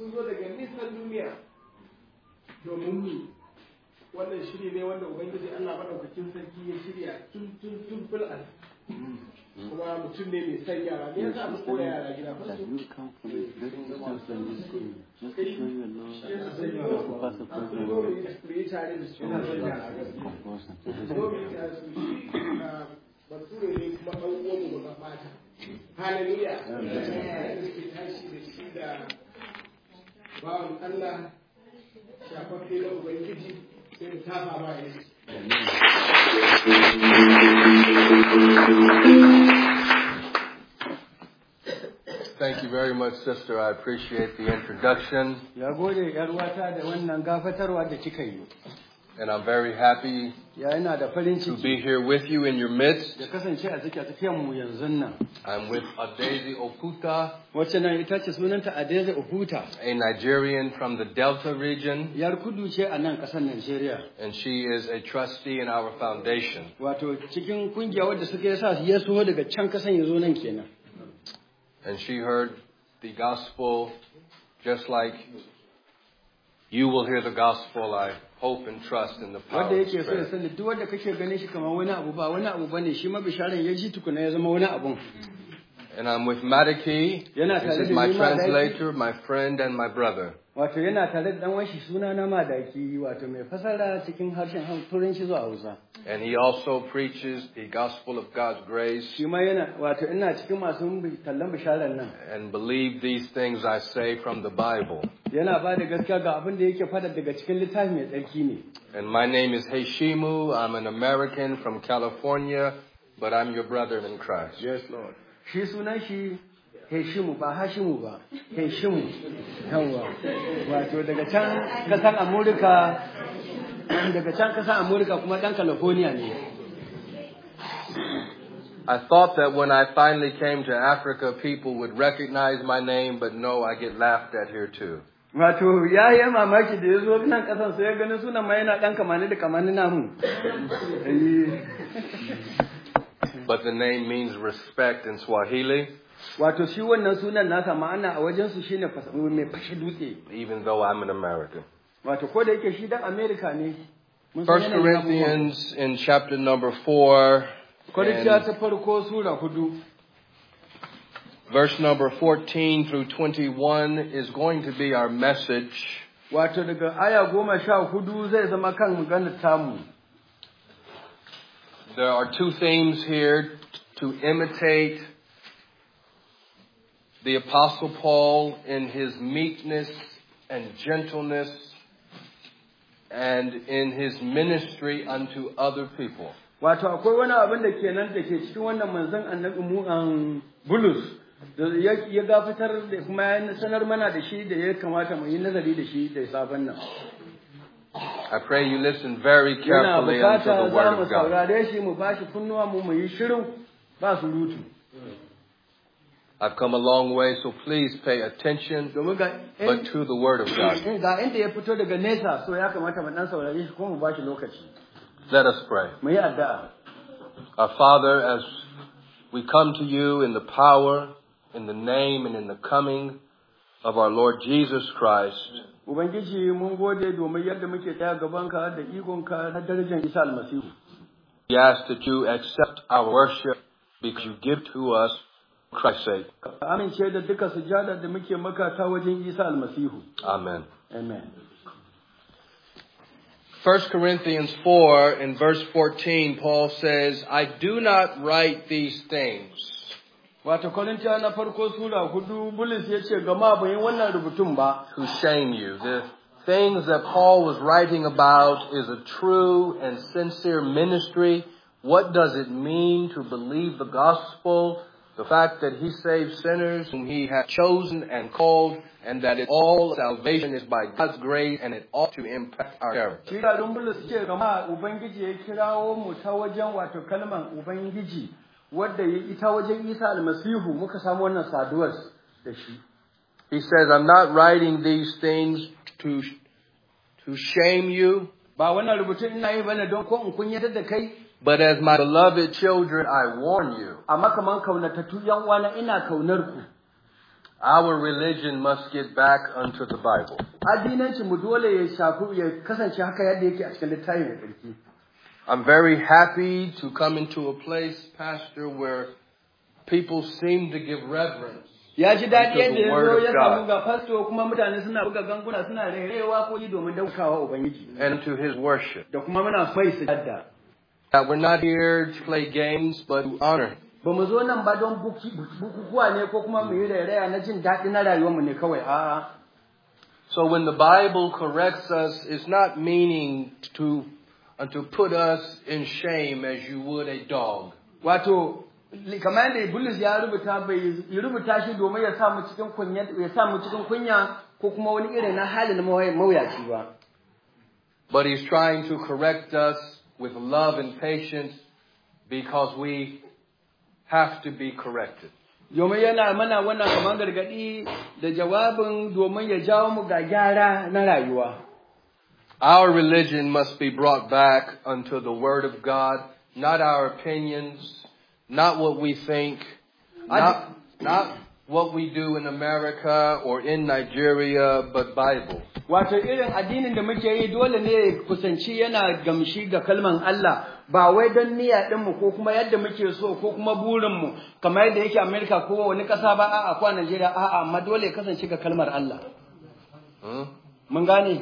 sun zo daga nisan duniya domin mu wannan shiri ne wanda Ubangiji Allah madaukakin sarki ya shirya tun fil'al kuma mutum ne mai son yara ne yasa mu koya yara gida fa su bature ne kuma ɗan uwanmu ba fata hallelujah suke tashi da shi da bawan Allah shafaffe na Ubangiji sai mu tafa ba ya Thank you very much, sister. I appreciate the introduction. Ya gode yar wata da wannan gafatarwa da kika yi. And I'm very happy to be here with you in your midst. I'm with Adeze Oputa, a Nigerian from the Delta region, and she is a trustee in our foundation. And she heard the gospel just like you will hear the gospel. I hope and trust in the power of the Spirit. And I'm with Madaki. This is my translator, my friend, and my brother. And he also preaches the gospel of God's grace. And believe these things I say from the Bible. And my name is Heshimu. I'm an American from California, but I'm your brother in Christ. Yes, Lord. Heshimu ba Hashimu ba Heshimu yawa wato daga can kasan Amurka kuma dan California ne. I thought that when I finally came to Africa people would recognize my name, but no, I get laughed at here too. Wato yayi mamaki da yazo nan kasan sai ya gani sunan mai yana dan kamani da kamani namu. But the name means respect in Swahili. Wato shi wannan sunan nasa ma'ana a wajen su shine mai fashe dutse. Even though I'm an American. Wato ko da yake shi dan America ne. 1 Corinthians in chapter number 4. Korintiya ta farko sura 4. Verse number 14 through 21 is going to be our message. Wato daga aya 14 zai zama kan maganar tamu. There are two themes here: to imitate the Apostle Paul in his meekness and gentleness and in his ministry unto other people. Wato akwai wani abin da kenan da ke cikin wannan manzon annabi mu Bulus da ya gafatar da kuma ya sanar mana da shi da ya kamata mu yi nazari da shi da sabon nan. I pray you listen very carefully unto the word of God. I've come a long way, so please pay attention, but to the word of God. Let us pray. Our Father, as we come to you in the power, in the name, and in the coming of our Lord Jesus Christ, Ubangiji mun gode domin yadda muke tsaya gabanka da ikonka na darajar Isa Almasihu. We ask that you accept our worship because you give to us for Christ's sake. Amince da duka sujada da muke maka ta wajen Isa Almasihu. Amen. Amen. 1 Corinthians 4 in verse 14, Paul says, I do not write these things. Wato Korintiya na farko sura 4 Bulus yace gama ban yi wannan rubutun ba to shame you. The things that Paul was writing about is a true and sincere ministry. What does it mean to believe the gospel? The fact that he saves sinners whom he has chosen and called, and that all salvation is by God's grace, and it ought to impact our character. Shi da Bulus ce gama Ubangiji ya kirawo mu ta wajen wato kalman Ubangiji wadda ita wajen Isa Almasihu muka samu wannan saduwar da shi. He says, I'm not writing these things to shame you. Ba wannan rubutun ina yi bane don ko in kunyatar da kai. But as my beloved children, I warn you. Amma kaman kaunatattu yan uwana ina kaunar ku. Our religion must get back unto the Bible. Addinanci mu dole ya shafi ya kasance haka yadda yake a cikin littafin mai tsarki. I'm very happy to come into a place, Pastor, where people seem to give reverence. Ya ji daɗi Unto yadda the ya word zo of ya God. samu ga fasto kuma mutane suna buga ganguna suna rerewa ko yi domin daukawa Ubangiji. And to his worship. Da kuma muna mai sujada. That we're not here to play games, but to honor. Ba mu zo nan ba don bukukuwa ne ko kuma mu yi rairaya na jin daɗi na rayuwarmu ne kawai. A'a. So when the Bible corrects us, it's not meaning to put us in shame as you would a dog. Wato, kamar yadda Bulus ya rubuta shi domin ya sa mu cikin kunya ko kuma wani irin na hali na mawuyaci ba. But he's trying to correct us with love and patience because we have to be corrected. Domin yana mana wannan kamar gargaɗi da jawabin domin ya jawo mu ga gyara na rayuwa. Our religion must be brought back unto the Word of God, not our opinions, not what we think, not what we do in America or in Nigeria, but Bible. Wato irin addinin da muke yi dole ne kusanci yana gamshi ga kalman Allah, ba wai don niyya ɗinmu ko kuma yadda muke so ko kuma burinmu, kamar yadda yake Amerika ko wani ƙasa ba a'a ko a Najeriya a'a, amma dole kasance ga kalmar Allah. Mun gane?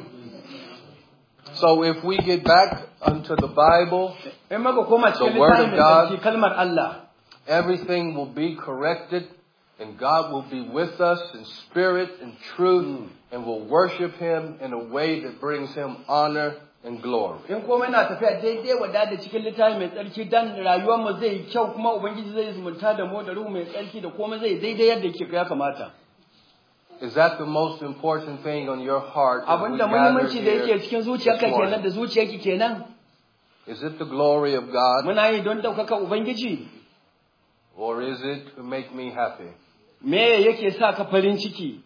So if we get back unto the Bible, the Word of God, kalmar Allah, everything will be corrected, and God will be with us in spirit and truth, and will worship Him in a way that brings Him honor and glory. In komai na tafiya daidai wadda da cikin littafi mai tsarki dan rayuwar mu zai kyau kuma Ubangiji zai zumunta da mu da ruhu mai tsarki da komai zai daidai yadda yake ya kamata. Is that the most important thing on your heart? Abinda muhimmanci da yake cikin zuciyarka kenan da zuciyarki kenan. Is it the glory of God? Muna yi don daukaka Ubangiji. Or is it to make me happy? Me yake sa ka farin ciki?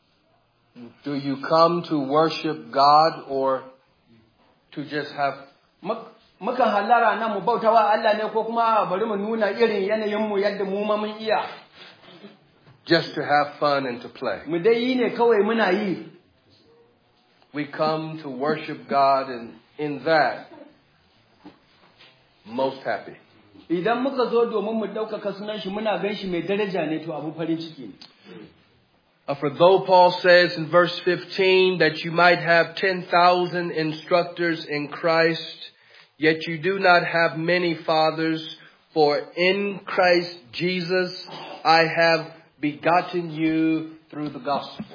Do you come to worship God or to just have? Mukan hallara nan mu bautawa Allah ne ko kuma bari mu nuna irin yanayin mu yadda mu ma mun iya. Just to have fun and to play. Mu dai yi ne kawai muna yi. We come to worship God, and in that, most happy. Idan muka zo domin mu ɗaukaka sunan shi muna gan shi mai daraja ne to abu farin ciki ne. For though Paul says in verse 15 that you might have 10,000 instructors in Christ, yet you do not have many fathers, for in Christ Jesus I have begotten you through the gospel.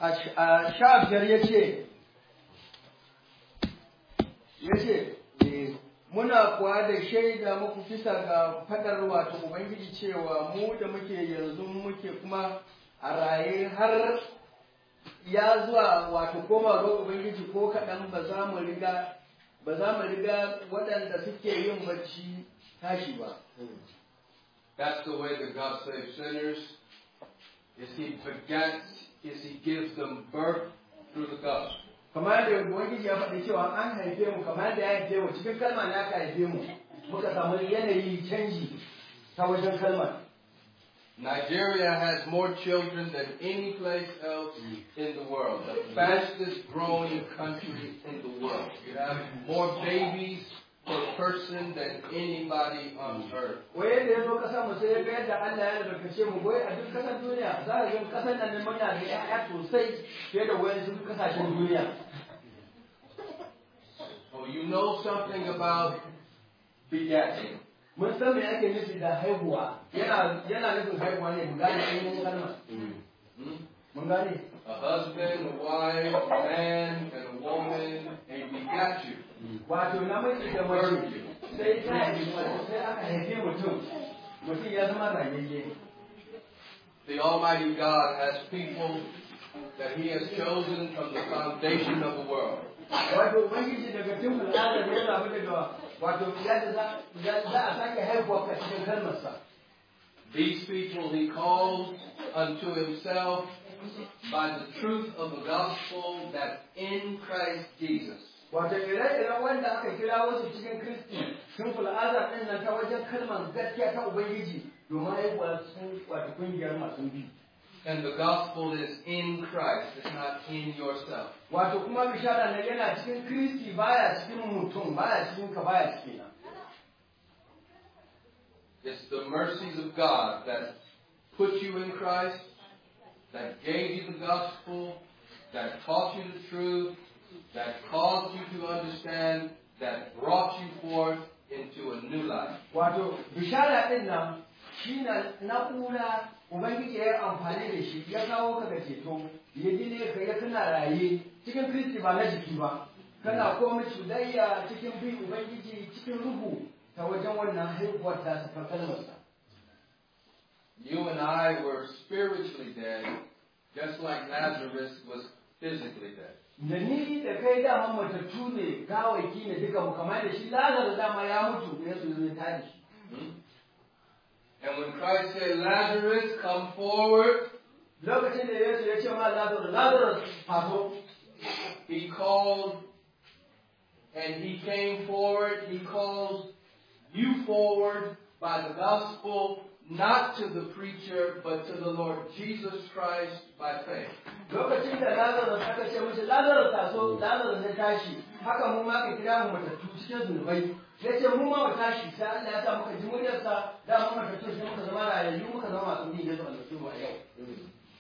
Muna kuwa da shaida muku bisa ga fadar wato Ubangiji cewa mu da muke yanzu muke kuma a raye har ya zuwa wato koma ga Ubangiji ko kaɗan ba za mu riga waɗanda suke yin bacci tashi ba. That's the way that God saves sinners. Is He begets, is He gives them birth through the gospel. Kamar da Ubangiji ya faɗi cewa an haife mu kamar da ya haife mu cikin kalma ne aka haife mu muka samu yanayi canji ta wajen kalmar. Nigeria has more children than any place else in the world. The fastest growing country in the world. You have more babies per person than anybody on earth. Waye da yazo kasar mu sai ya ga yadda Allah ya albarkace mu goyi a duk kasar duniya za ka ga kasar nan muna da ƴaƴa sosai fiye da wayansu kasashen duniya. Oh, you know something about begetting. Mun san me ake nufi da haihuwa. Yana nufin haihuwa ne mun gane ainihin kalmar. Mun gane. A husband, a wife, a man, and a woman, and begat you. Wato namiji da mace sai ta haifi sai aka haife mutum ya zama rayayye. The Almighty God has people that He has chosen from the foundation of the world. Wato Ubangiji daga cikin al'ada da ya zaɓi daga wato yadda za a sake haihuwa ka cikin kalmarsa. These people He called unto Himself by the truth of the gospel that in Christ Jesus. Wato ire-iren wanda aka kira wasu cikin Kristi sun ful'aza ɗin nan ta wajen kalmar gaskiya ta Ubangiji domin haihuwa sun wato kungiyar masu bi. And the gospel is in Christ, it's not in yourself. Wato kuma bishara nan yana cikin Kristi baya cikin mutum, baya cikin ka, baya cikin na. It's the mercies of God that put you in Christ, that gave you the gospel, that taught you the truth, that caused you to understand, that brought you forth into a new life. Wato bishara din nan shi na na'ura Ubangiji ya yi amfani da shi ya kawo ka ga ceto, ya gine ka ya kana raye cikin Kristi ba na jiki ba, kana komai cuɗayya cikin bin Ubangiji cikin ruhu ta wajen wannan haihuwar ta ta kalmarsa. You and I were spiritually dead, just like Lazarus was physically dead. Da ni da kai dama matattu ne, gawaki ne duka mu kamar da shi Lazarus dama ya mutu ya zo ya tada shi. And when Christ said, Lazarus, come forward, lokacin da Yesu ya ce ma Lazarus taso, he called and he came forward. He calls you forward by the gospel, not to the preacher, but to the Lord Jesus Christ by faith. Lokacin da Lazarus aka ce mishi Lazarus taso, Lazarus ya tashi, haka mu ma ka kira mu matattu cikin zunubai. Ya ce mu ma mu tashi sai Allah ya sa muka ji muryarsa da mu matattu sai muka zama rayayyu muka zama masu bin Yesu almasihu a yau.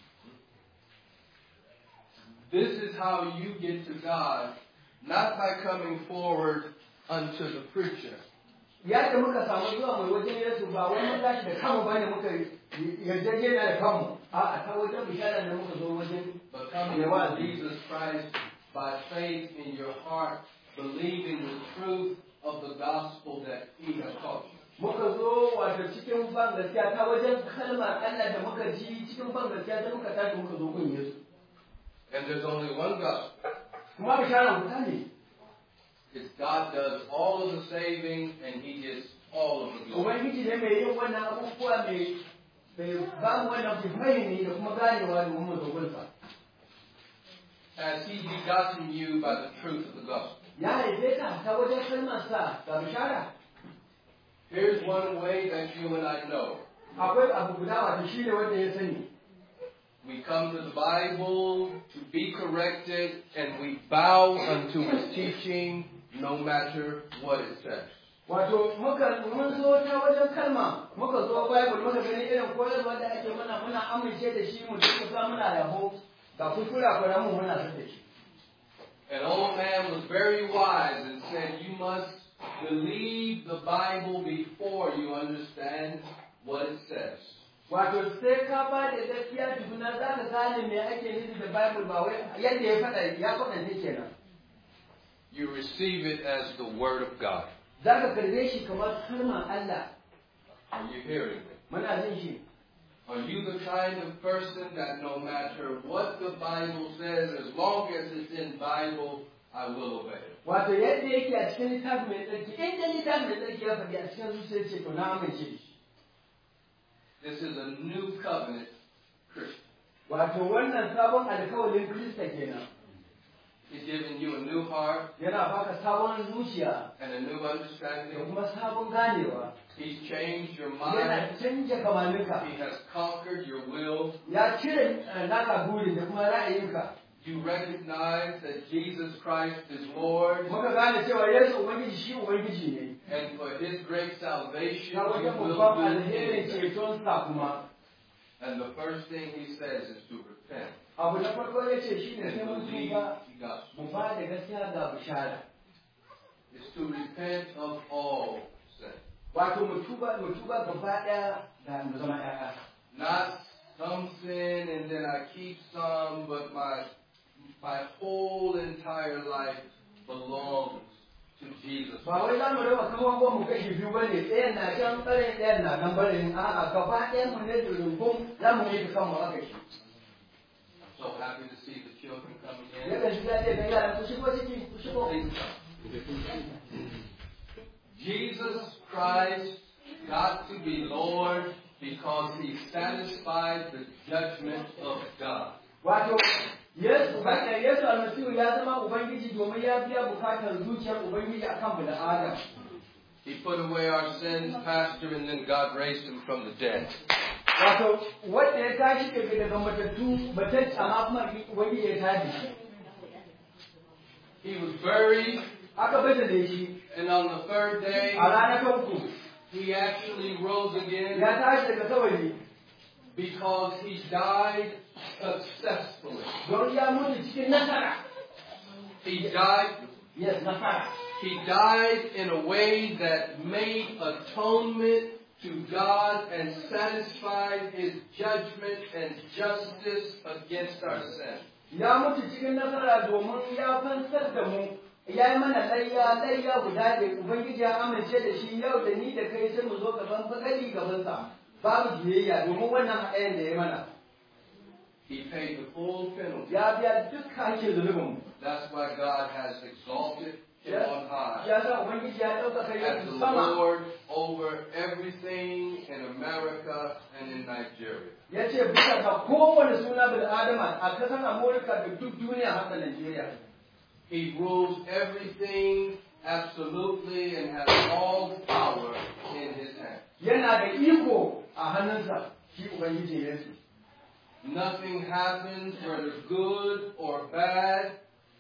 This is how you get to God, not by coming forward unto the preacher. Yadda muka samu zuwa mai wajen Yesu ba wai mun tashi da kanmu bane muka yarjejena da kanmu. A'a ta wajen bishara da muka zo wajen But coming to Jesus Christ by faith in your heart, believing the truth of the gospel that He has taught you. Muka zo wato cikin ban gaskiya ta wajen kalmar Allah da muka ji cikin ban gaskiya da muka tashi muka zo kun Yesu. And there's only one gospel. Kuma bishara guda ne. It's God does all of the saving and He gets all of the glory. Ubangiji ne mai yin wannan abubuwa mai ba mu wannan fahimi da kuma ganewa da mu zogonsa. Has He begotten you by the truth of the gospel? Ya haife ka ta wajen kalmarsa ga bishara. Here's one way that you and I know. Akwai abu guda wato shi ne wanda ya sani. We come to the Bible to be corrected and we bow unto its teaching no matter what it says. Wato mun zo ta wajen kalma muka zo Bible muka gani irin koyarwa da ake muna amince da shi mu duka sa muna yabo ga kuskura ko mu muna sa da shi. An old man was very wise and said, you must believe the Bible before you understand what it says. Wato sai ka ba da gaskiya tukuna za ka gane me ake nufi da Bible ba wai yadda ya faɗa ne kenan. You receive it as the Word of God. Za ka karbe shi kamar kalmar Allah. Are you hearing me? Muna jin shi. Are you the kind of person that no matter what the Bible says, as long as it's in Bible, I will obey it? Wato yadda yake a cikin littafi mai tsarki, inda littafi mai tsarki ya faɗi a cikin zuciyar ce to na amince shi. This is a new covenant Christian. Wato wannan sabon alkawalin Kirista kenan. He's given you a new heart Yana baka sabon zuciya and a new da understanding. kuma sabon ganewa. He's changed your mind. Yana canja kamaninka. He has conquered your will. Ya cire naka burin da kuma ra'ayinka. You recognize that Jesus Christ is Lord, Muka gane cewa Yesu Ubangiji shi Ubangiji ne. and for His great salvation, Ta you wajen will babban do alherin anything. cetonsa kuma. And the first thing He says is to repent. Abu na farko ya ce shi ne sai And mun believe tuba the gospel. mu ba da gaskiya ga bishara. It's to repent of all sin. Wato mu tuba gaba ɗaya da mu zama ƴaƴa. Not some sin and then I keep some, but my whole entire life belongs to Jesus. Ba wai za mu raba kaman ko mu kashi biyu ba ne, ɗayan na can ɓarin ɗayan na nan ɓarin, a'a gaba ɗayan mu ne da rungun za mu yi kanmu aka shi. I'm so happy to see the children coming in. Yakan shi ya ce ga yaran ku shigo ciki, ku shigo. Jesus Christ got to be Lord because He satisfied the judgment of God. Wato Yesu almasihu ya zama Ubangiji domin ya biya bukatar zuciyar Ubangiji akan mu da Adam. He put away our sins, Pastor, and then God raised Him from the dead. Wato wanda ya tashi daga matattu matacce amma kuma Ubangiji ya tada shi. He was buried, Aka bada da shi. and on the third day, A ranar ta uku he actually rose again ya tashi daga kabari because he died successfully. don ya mutu cikin nasara. He died. Yes, nasara. He died in a way that made atonement to God and satisfied His judgment and justice against our sin. Ya mutu cikin nasara domin ya fansar da mu, ya yi mana layya guda da Ubangiji ya amince da shi yau da ni da kai sai mu zo gaban fakali gabansa. Babu biyayya domin wannan haɗayen da ya mana. He paid the full penalty. Ya biya duk hakkin zunubinmu. That's why God has exalted Him on high Ya sa Ubangiji ya ɗaukaka as yin the sama. Lord over everything in America and in Nigeria. Ya ce bisa ga kowane suna bil Adama a ƙasar Amurka da duk duniya har da Najeriya. He rules everything absolutely and has all power in His hand. Yana da iko a hannunsa shi Ubangiji Yesu. Nothing happens, whether good or bad,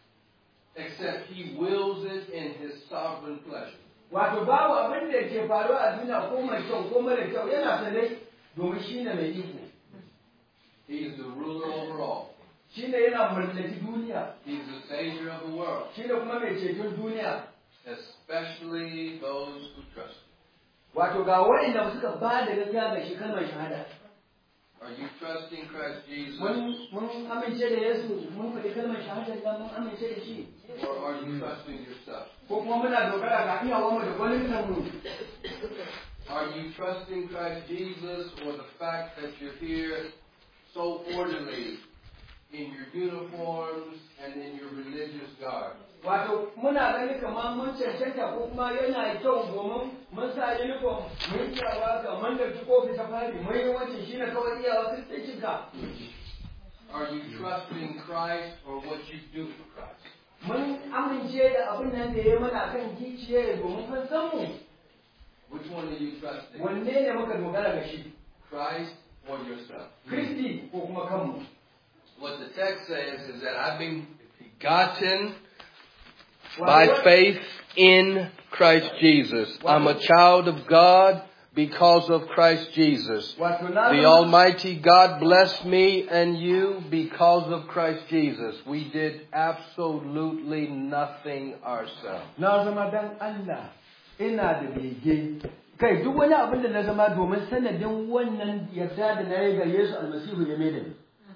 except He wills it in His sovereign pleasure. Wato babu abin da ke faruwa a duniya ko mai kyau ko mara kyau yana sanai domin shi ne mai iko. He is the ruler over all. Shi ne yana mallaki duniya. He's the Savior of the world, Shi ne kuma mai ceton duniya. especially those who trust Him. Wato ga waɗanda suka ba da gaskiya ga shi kalmar shahada. Are you trusting Christ Jesus, Mun amince da Yesu, mun faɗi kalmar shahada da mun amince da shi. or are you trusting yourself? Ko kuma muna dogara ga iyawanmu da gwanintanmu. Are you trusting Christ Jesus, or the fact that you're here so orderly in your uniforms and in your religious garb? Wato muna gani kamar mun cancanta ko kuma yana kyau domin mun sa uniform mun iyawa ga mun da kofi ta fari mun yi wancan shine kawai iyawa kristancinka. Are you trusting Christ or what you do for Christ? Mun amince da abin nan da ya mana kan giciye domin mun san mu. Which one are you trusting? Wanne ne muka dogara ga shi? Christ or yourself? Kristi ko kuma kanmu. What the text says is that I've been begotten by faith in Christ Jesus. I'm a child of God because of Christ Jesus. The Almighty God bless me and you because of Christ Jesus. We did absolutely nothing ourselves. Na zama dan Allah ina da bege. Kai duk wani abin da na zama domin sanadin wannan yarda da na yi ga Yesu Almasihu ya mai da ni.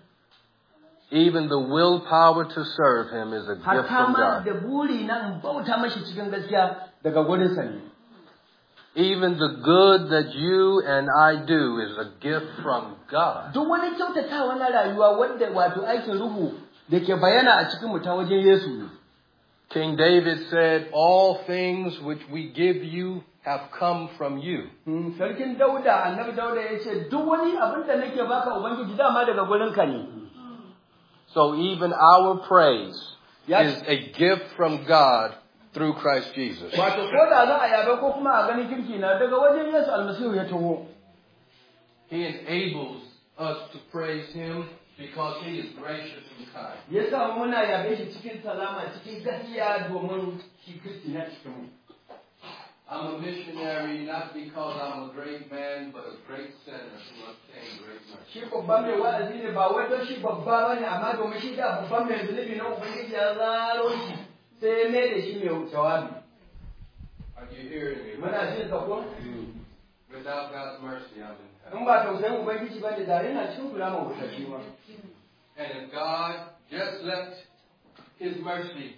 Even the willpower to serve Him is a gift from God. da buri na in bauta mashi cikin gaskiya daga gurin sa ne. Even the good that you and I do is a gift from God. Duk wani kyautatawa na rayuwa wanda wato aikin ruhu da ke bayyana a cikin mu ta wajen Yesu ne. King David said, all things which we give you have come from you. Sarkin Dauda, Annabi Dauda ya ce duk wani abin da nake baka Ubangiji dama daga gurin ka ne. So even our praise is a gift from God through Christ Jesus. Wato ko da za a yabe ko kuma a ganin kirki na daga wajen Yesu Almasihu ya taho. He enables us to praise Him because He is gracious and kind. Yasa muna yabe shi cikin salama cikin gaskiya domin shi Kristi na cikin mu. I'm a missionary not because I'm a great man, but a great sinner who obtained great mercy. Shi babban mai wa'azi ne ba wai don shi babba bane amma domin shi da babban mai zunubi na Ubangiji ya zaro shi sai ya mai da shi mai jawabi. Are you hearing me? Muna jin ka ko? Without God's mercy, I'm in hell. In ba tausayin Ubangiji ba ne da yana cikin kula ma wuta shi ma. And if God just left His mercy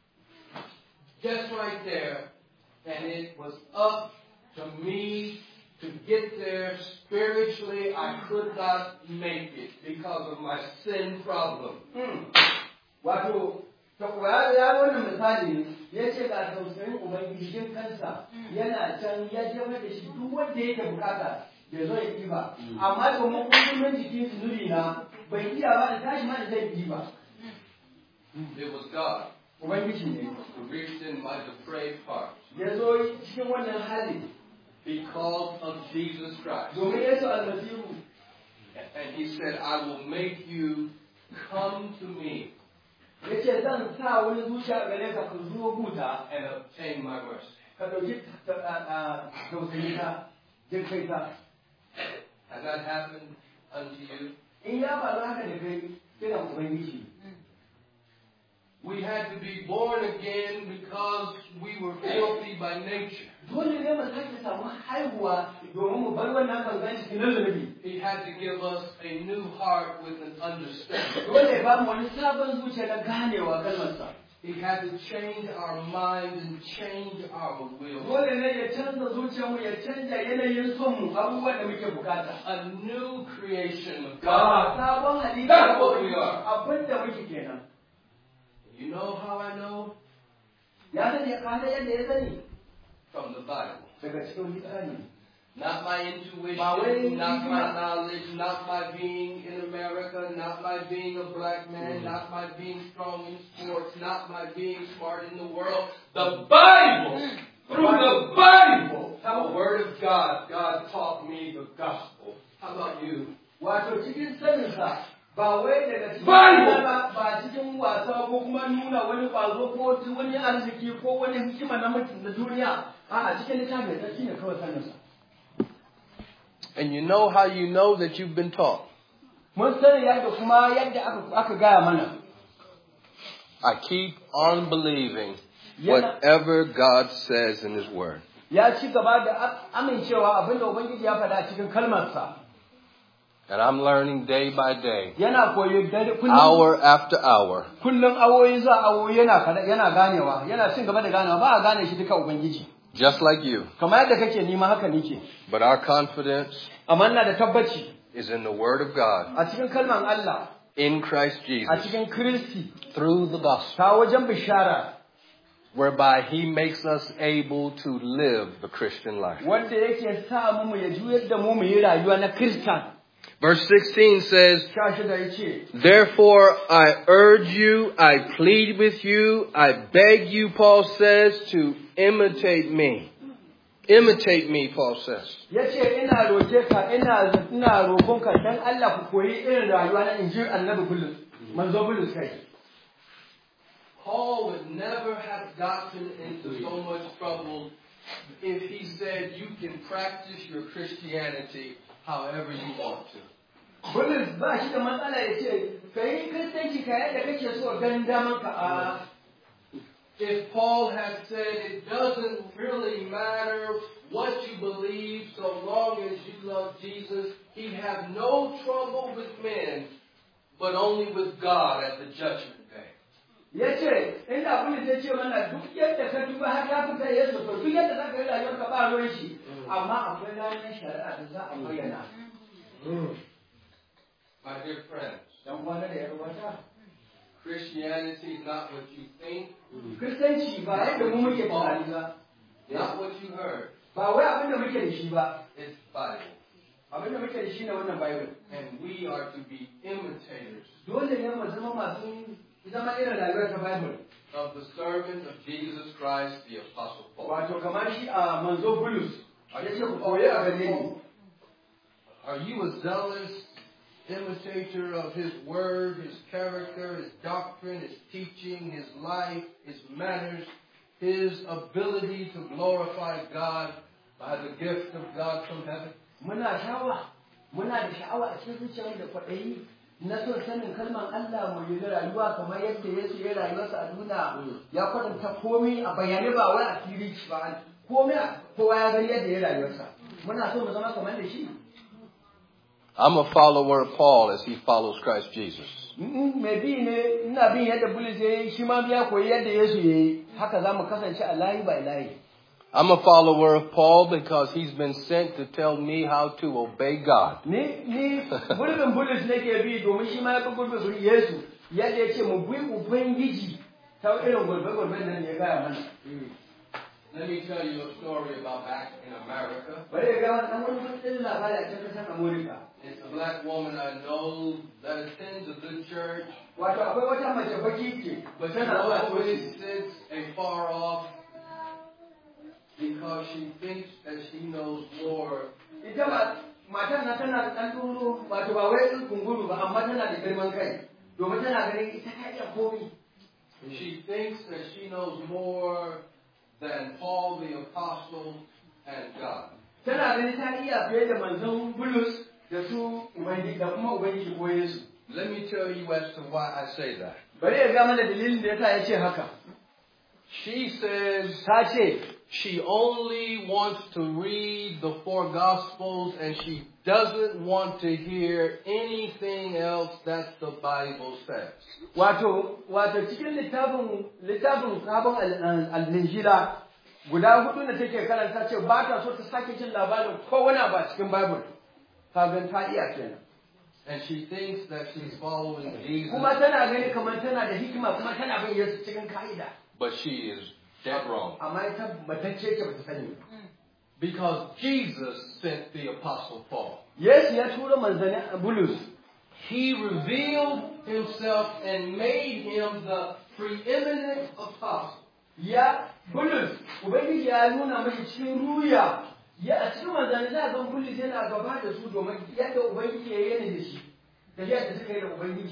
just right there, and it was up to me to get there spiritually, I could not make it because of my sin problem. Wato, ya wannan misali ne, ya ce ga tausayin Ubangijin kansa yana can ya je da shi duk wanda yake bukata ya zo ya ɗiba. Amma domin ƙungumin jikin zunubi na bai iya ba da tashi ma da zai ɗiba. It was God Ubangiji ne. who reached in my depraved heart Ya zo cikin wannan hali because of Jesus Christ. domin Yesu Almasihu And he said, I will make you come to me yace zan sa wani zuciya gare ka ka zo guta and obtain my mercy. ka dauki tausayi ka jin kai ka. Has that happened unto you? In ya faru haka da kai kina ubangiji. We had to be born again because we were filthy by nature. Dole ne mu sake samu haihuwa domin mu bar wannan kankan cikin zunubi. He had to give us a new heart with an understanding. Dole ya ba mu wani sabon zuciya na ganewa kalmarsa. He had to change our minds and change our will. Dole ne ya canza zuciyarmu ya canja yanayin son mu abubuwan da muke bukata. A new creation of God. Sabon halitta. That's what we are. Abin da muke kenan. You know how I know? Ya sani ya kana yadda ya sani. From the Bible. Daga cikin littafi. Not my intuition, not my knowledge, not my being in America, not my being a black man, not my being strong in sports, not my being smart in the world. The Bible! Through the Bible! The Word of God, God taught me the gospel. How about you? Wato cikin saninsa ba wai daga cikin ba cikin wasa ko kuma nuna wani kwazo ko wani arziki ko wani hikima na mutum da duniya. A'a cikin littafin da shine kawai saninsa. And you know how you know that you've been taught? Mun sani yadda kuma yadda aka gaya mana. I keep on believing whatever God says in His Word. Ya ci gaba da amincewa abinda Ubangiji ya faɗa cikin kalmarsa. And I'm learning day by day, Yana koyo kullum. hour after hour. Kullum awoyi za awoyi yana ganewa, yana cin gaba da ganewa, ba a gane shi duka Ubangiji. Just like you. Kamar yadda kake nima haka nike. But our confidence Amma ina da tabbaci is in the Word of God, a cikin kalman Allah, in Christ a Jesus, cikin Kristi, through the gospel, ta wajen bishara, whereby He makes us able to live the Christian life. wanda yake sa mu ya juyar da mu yi rayuwa na Kristan. Verse 16 says, 16 yace, Therefore I urge you, I plead with you, I beg you, Paul says, to imitate me. Imitate me, Paul says. yace ina roke ka ina roƙon ka dan Allah ku koyi irin rayuwa na injil annabi Bulus, manzo Bulus kai. Paul would never have gotten into so much trouble if he said you can practice your Christianity however you want to. Bulus ba shi da matsala yace kai kristanci ka yadda kake so ganin daman ka. If Paul had said it doesn't really matter what you believe so long as you love Jesus, he'd have no trouble with men, but only with God at the judgment day. Yace inda Bulus ya ce mana duk yadda ka duba har ya fita Yesu to duk yadda zaka yi rayuwar ka ba ruwan shi, amma akwai ranar shari'a da za a bayyana. My dear friends, Dan kwana da yar wata. Christianity is not what you think, Kristanci ba yadda mu muke tunani ba. not what you heard. Ba wai abin da muke da shi ba. It's Bible. Abin da muke da shi ne wannan Bible. And we are to be imitators Dole ne mu zama masu zama irin rayuwar ta Bible. of the servant of Jesus Christ, the Apostle Paul. Wato kamar shi a manzo Bulus. Yace ku koyi a gare ni. Are you a zealous imitator of His Word, His character, His doctrine, His teaching, His life, His manners, His ability to glorify God by the gift of God from heaven? Muna da sha'awa a cikin zuciyar da kwaɗayi na son sanin kalmar Allah mu yi rayuwa kamar yadda Yesu ya rayuwarsa a duniya ya kwatanta komai a bayyane ba wai a fili ba komai kowa ya gani yadda ya rayuwarsa muna so mu zama kamar da shi. I'm a follower of Paul as he follows Christ Jesus. Me bi ne ina bin yadda Bulus ya yi shi ma ya koyi yadda Yesu ya yi haka za mu kasance a layi by layi. I'm a follower of Paul because he's been sent to tell me how to obey God. Ni gurbin Bulus nake bi domin shi ma ya bi gurbin Yesu yadda ya ce mu bi Ubangiji ta irin gurbe-gurben nan ya gaya mana. Let me tell you a story about back in America. Bari ga wannan wani mutum labari a cikin kasar Amurka. It's a black woman I know that attends a good church, Wato akwai wata mace baki ce, but she tana zuwa always coci. sits afar off because she thinks that she knows more Ita matan na tana da ɗan duro wato ba wai ɗin kunguru ba amma tana da girman kai domin tana ganin ita ta iya komi. She thinks that she knows more than Paul the Apostle and God. Tana ganin ta iya fiye da manzon Bulus da su Ubangiji da kuma Ubangiji ko Yesu. Let me tell you as to why I say that. Bari ya ga mana dalilin da yasa ya ce haka. She says Ta ce she only wants to read the 4 Gospels and she doesn't want to hear anything else that the Bible says. wato cikin littafin sabon al-Injila guda 4 da take karanta ce ba ta so ta sake jin labarin kowane ba cikin Bible. Kagan ta iya kenan. And she thinks that she's following Jesus, Kuma tana gani kamar tana da hikima kuma tana bin Yesu cikin ka'ida. but she is dead wrong. Amma ita matacce ce ba ta sani. Because Jesus sent the Apostle Paul. Yesu ya tura manzanni Bulus. He revealed himself and made him the preeminent apostle. Ya Bulus, Ubangiji ya nuna mashi cikin ruya. Ya a cikin manzanni za a ga Bulus yana gaba da su domin yadda Ubangiji ya yi da shi. Da yadda suka yi da Ubangiji.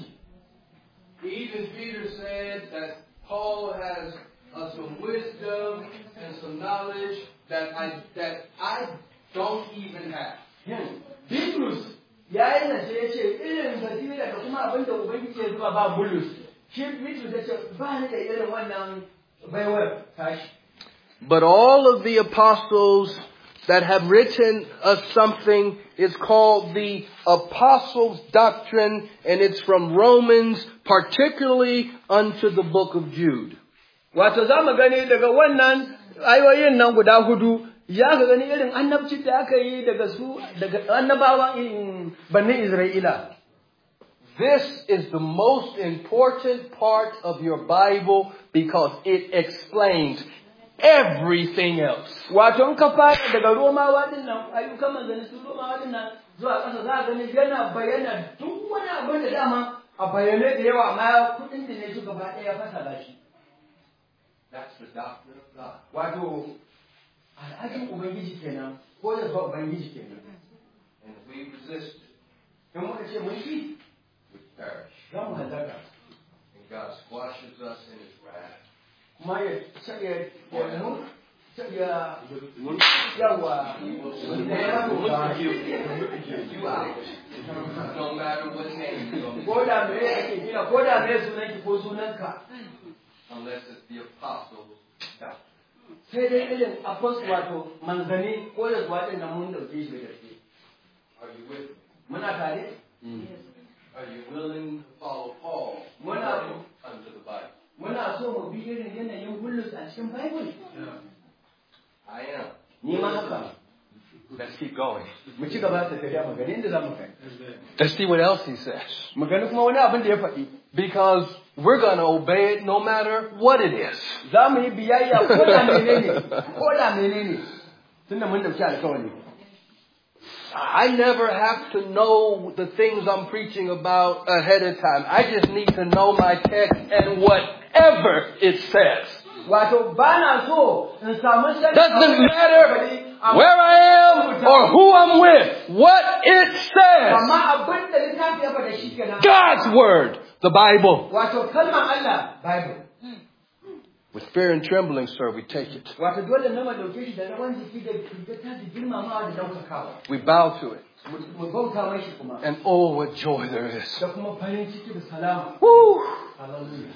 Even Peter said that Paul has some wisdom and some knowledge that I don't even have. Bitrus ya yi nace ya ce irin basira da kuma abin da Ubangiji ya zuba ba Bulus. Shi Bitrus ya ce ba ni da irin wannan baiwar tashi. But all of the apostles that have written us something is called the Apostles' Doctrine, and it's from Romans, particularly unto the book of Jude. Wato za mu gani daga wannan ayoyin nan guda 4 ya ga gani irin annabci da aka yi daga annabawa in Bani Isra'ila. This is the most important part of your Bible because it explains everything else. Wato in ka fara daga Romawa din nan ayyukan manzanni su Romawa din nan zuwa ƙasa za ka gani yana bayyana duk wani abin da dama a bayyane da yawa amma kudin da ne su gaba ɗaya fasara shi. That's the doctrine of God. Wato al'adun Ubangiji kenan ko da ba Ubangiji kenan. And if we resist it, In muka ce mun shi we perish. za mu halaka. And God squashes us in his wrath. Kuma ya yawa You out. No matter what name you are, ko da me ake kira ko da me sunanki ko sunanka unless it's the apostles' doctrine. sai dai irin apostle wato manzani ko da zuwa din nan mun dauke shi da gaske. Are you with me? Muna tare? Are you willing to follow Paul Muna- under the Bible? Muna so mu bi irin yanayin Bulus a cikin Bible. I am. Ni ma haka. Let's keep going. Mu ci gaba da tafiya mu gani inda za mu kai. Let's see what else he says. Mu gani kuma wani abin da ya faɗi. Because we're going to obey it no matter what it is. Za mu yi biyayya ko da menene. Tunda mun dauki alƙawari. I never have to know the things I'm preaching about ahead of time. I just need to know my text and whatever it says. Wato ba na so in samu shakka. Doesn't matter where I am or who I'm with. What it says. Amma abin da littafi ya faɗa shi kenan. God's word. The Bible. Wato kalmar Allah Bible. With fear and trembling, sir, we take it. Wato dole ne mu dauke shi da rawan jiki da ta girmamawa da daukakawa. We bow to it. Mu bauta mashi kuma. And oh, what joy there is. Da kuma farin ciki da salama. Woo! Hallelujah.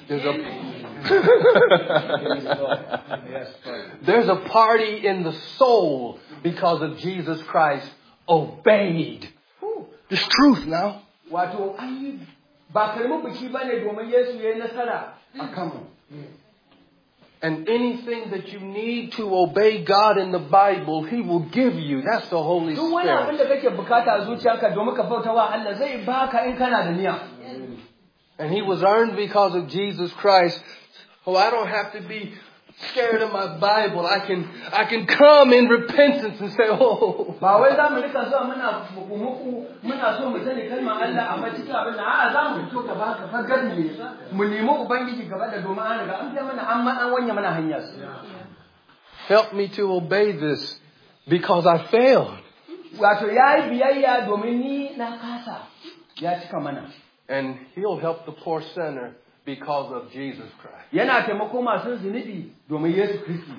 There's a party in the soul because of Jesus Christ obeyed. It's truth now. Wato an yi ba karamin biki bane domin Yesu ya yi nasara a kanmu. And anything that you need to obey God in the Bible, He will give you. That's the Holy Duk wani abin Spirit. da kake bukata a zuciyarka domin ka bauta wa Allah zai baka in kana da niyya. And He was earned because of Jesus Christ. Oh, I don't have to be scared of my Bible. I can come in repentance and say, oh. Ba wai za mu rika zuwa muna so mu sani kalmar Allah amma cikin abin da a'a za mu fito gaba ka fagar ne mu nemi ubangiji gaba da domin an riga an fiye mana an wanya mana hanya su. Help me to obey this because I failed. wato yayi biyayya domin ni na kasa ya cika mana. And he'll help the poor sinner because of Jesus Christ. Yana taimako masu zunubi domin Yesu Kristi.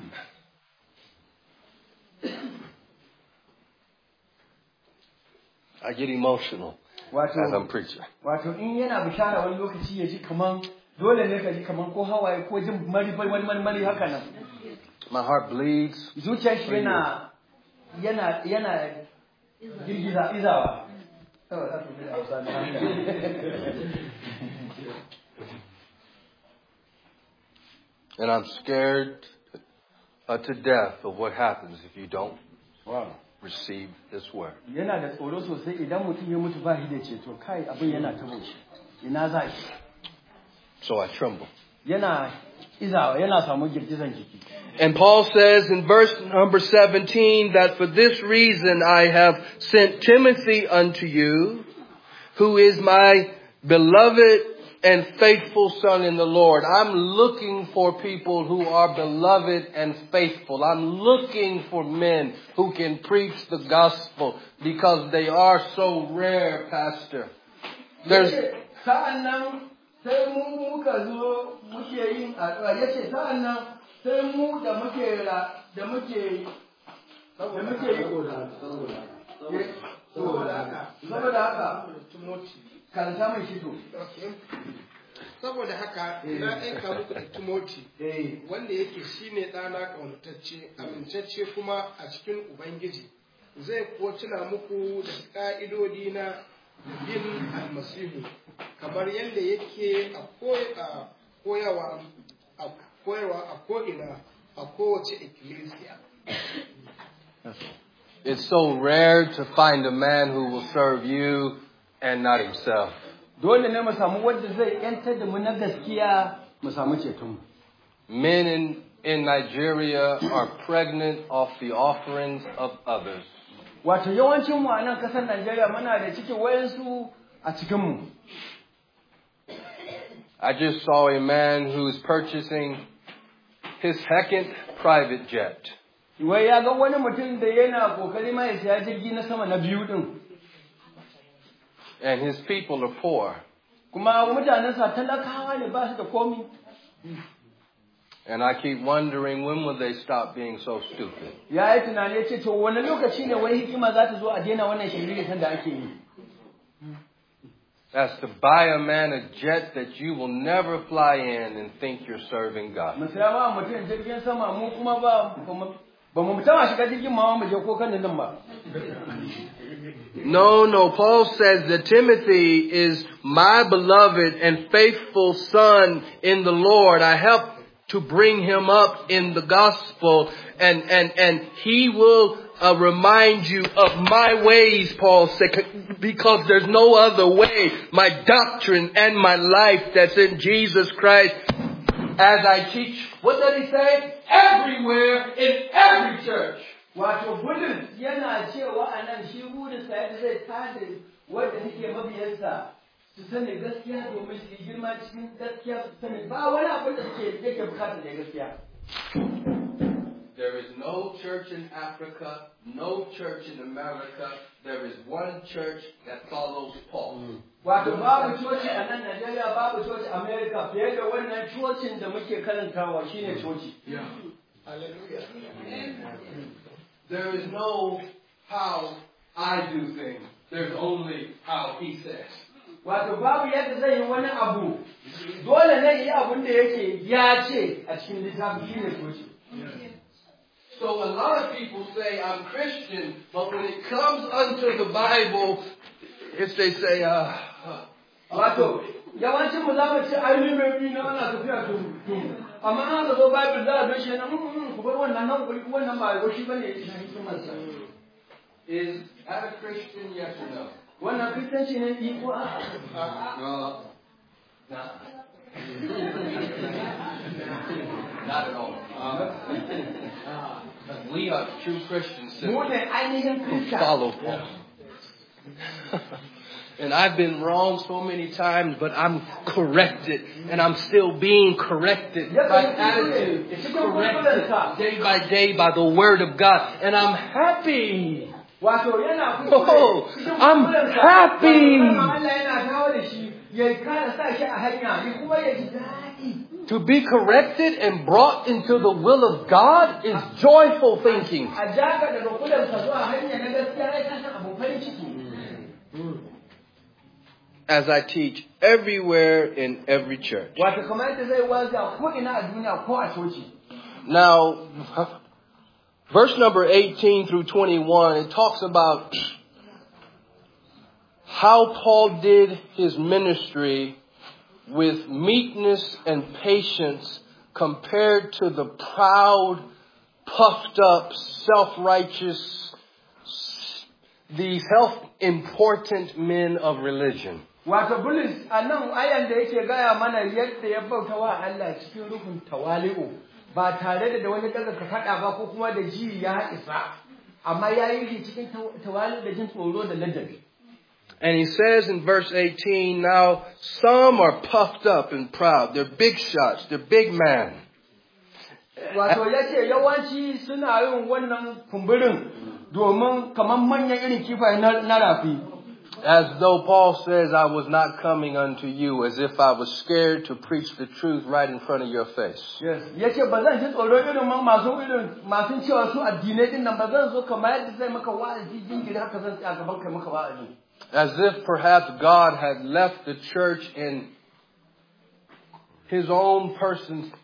I get emotional as I'm preaching. Wato in yana bishara wani lokaci ya ji kaman dole ne ka ji kaman ko hawaye ko jin mari haka nan. My heart bleeds. Zuciyar shi yana girgiza izawa. And I'm scared to death of what happens if you don't receive this word. Yana da tsoro sosai idan mutum ya mutu ba shi da ceto kai abin yana tabo shi. Ina za shi? So I tremble. Yana izawa yana samu girgizan jiki. And Paul says in verse number 17 that for this reason I have sent Timothy unto you, who is my beloved and faithful son in the Lord. I'm looking for people who are beloved and faithful. I'm looking for men who can preach the gospel because they are so rare, Pastor. There's sai mu muka zo muke yin addu'a yace sa'an nan sai mu da muke yi saboda haka karanta mai shi to saboda haka na aika muku da Timoti wanda yake shine ɗana ƙaunatacce amintacce kuma a cikin Ubangiji zai kuwa tuna muku da ƙa'idodi na bin almasihu kamar yadda yake a koyarwa a ko'ina a kowace ikkilisiya. It's so rare to find a man who will serve you and not himself. Dole ne mu samu wanda zai yantar da mu na gaskiya mu samu ceton. Men in Nigeria are pregnant off the offerings of others. Wato yawancin mu a nan kasar Najeriya muna da cikin wayansu a cikin mu. I just saw a man who's purchasing his second private jet. Wai ya ga wani mutum da yana kokari ma ya siya jirgi na sama na biyu din. And his people are poor. Kuma mutanen sa talakawa ne ba su da komi. And I keep wondering, when will they stop being so stupid? Ya yi tunani ya ce to wani lokaci ne wai hikima za ta zo a daina wannan shirye da ake yi. That's to buy a man a jet that you will never fly in and think you're serving God. Musayama mutum jirgin sama mu kuma ba mu mutama shiga jirgin ma mu je ko kan nan ba. No, Paul says that Timothy is my beloved and faithful son in the Lord. I help to bring him up in the gospel, and he will remind you of my ways, Paul said, because there's no other way. My doctrine and my life that's in Jesus Christ, as I teach. What does he say? Everywhere, in every church. Wato Bulus yana cewa anan shi burin sa yadda zai tada wanda suke mabiyarsa su sani gaskiya domin su girma cikin gaskiya su sani ba wani abin da yake bukata da gaskiya. There is no church in Africa, no church in America. There is one church that follows Paul. Wato babu coci a nan Najeriya, babu coci a America, fiye da wannan cocin da muke karantawa shine coci. Hallelujah. There is no how I do things. There's only how he says. Wato babu yadda zai yi wani abu. Dole ne yi abin da yake ya ce a cikin littafi shine coci. So a lot of people say, I'm Christian, but when it comes unto the Bible, if they say, wato, yawancin mu za mu ce ai ni mai bi na ana tafiya tun. Amma an zo Bible za a zo shi na ku bar wannan nan ku wannan ba go shi bane yake shi mansa. Is that a Christian, yes or no? Wannan kristanci ne yi ko a? Not at all. We are true Christians who follow Paul. And I've been wrong so many times, but I'm corrected. And I'm still being corrected. My attitude is corrected day by day by the Word of God. And I'm happy Wato yana Oh, I'm happy Allah yana dawo da shi ya kara sa shi a hanya ya kuma ya ji daɗi. to be corrected and brought into the will of God is joyful thinking. A jaka daga kudansa zuwa hanya na gaskiya ya kasance abin farin ciki. As I teach everywhere in every church. Wato kamar yadda zai wazi a ko ina a duniya ko a coci. Now, verse number 18 through 21, it talks about how Paul did his ministry with meekness and patience compared to the proud, puffed up, self-righteous, the self-important men of religion. Wato Bulus a nan ayan da yake gaya mana yadda ya bauta wa Allah cikin rukun tawali'u ba tare da wani daga ka faɗa ba ko kuma da ji ya isa amma ya yi shi cikin tawali'u da jin tsoro da ladabi. And he says in verse 18, now some are puffed up and proud. They're big shots. They're big man. Wato ya ce yawanci suna yin wannan kumburin domin kamar manyan irin kifaye na rafi. As though Paul says, I was not coming unto you, as if I was scared to preach the truth right in front of your face. Yes. Yace ba zan ji tsoro irin masu cewa su addinai din nan ba zan zo kamar yadda zai maka wa'azi jingiri haka zan tsaya gaban kai maka wa'azi. As if perhaps God had left the church in his own person,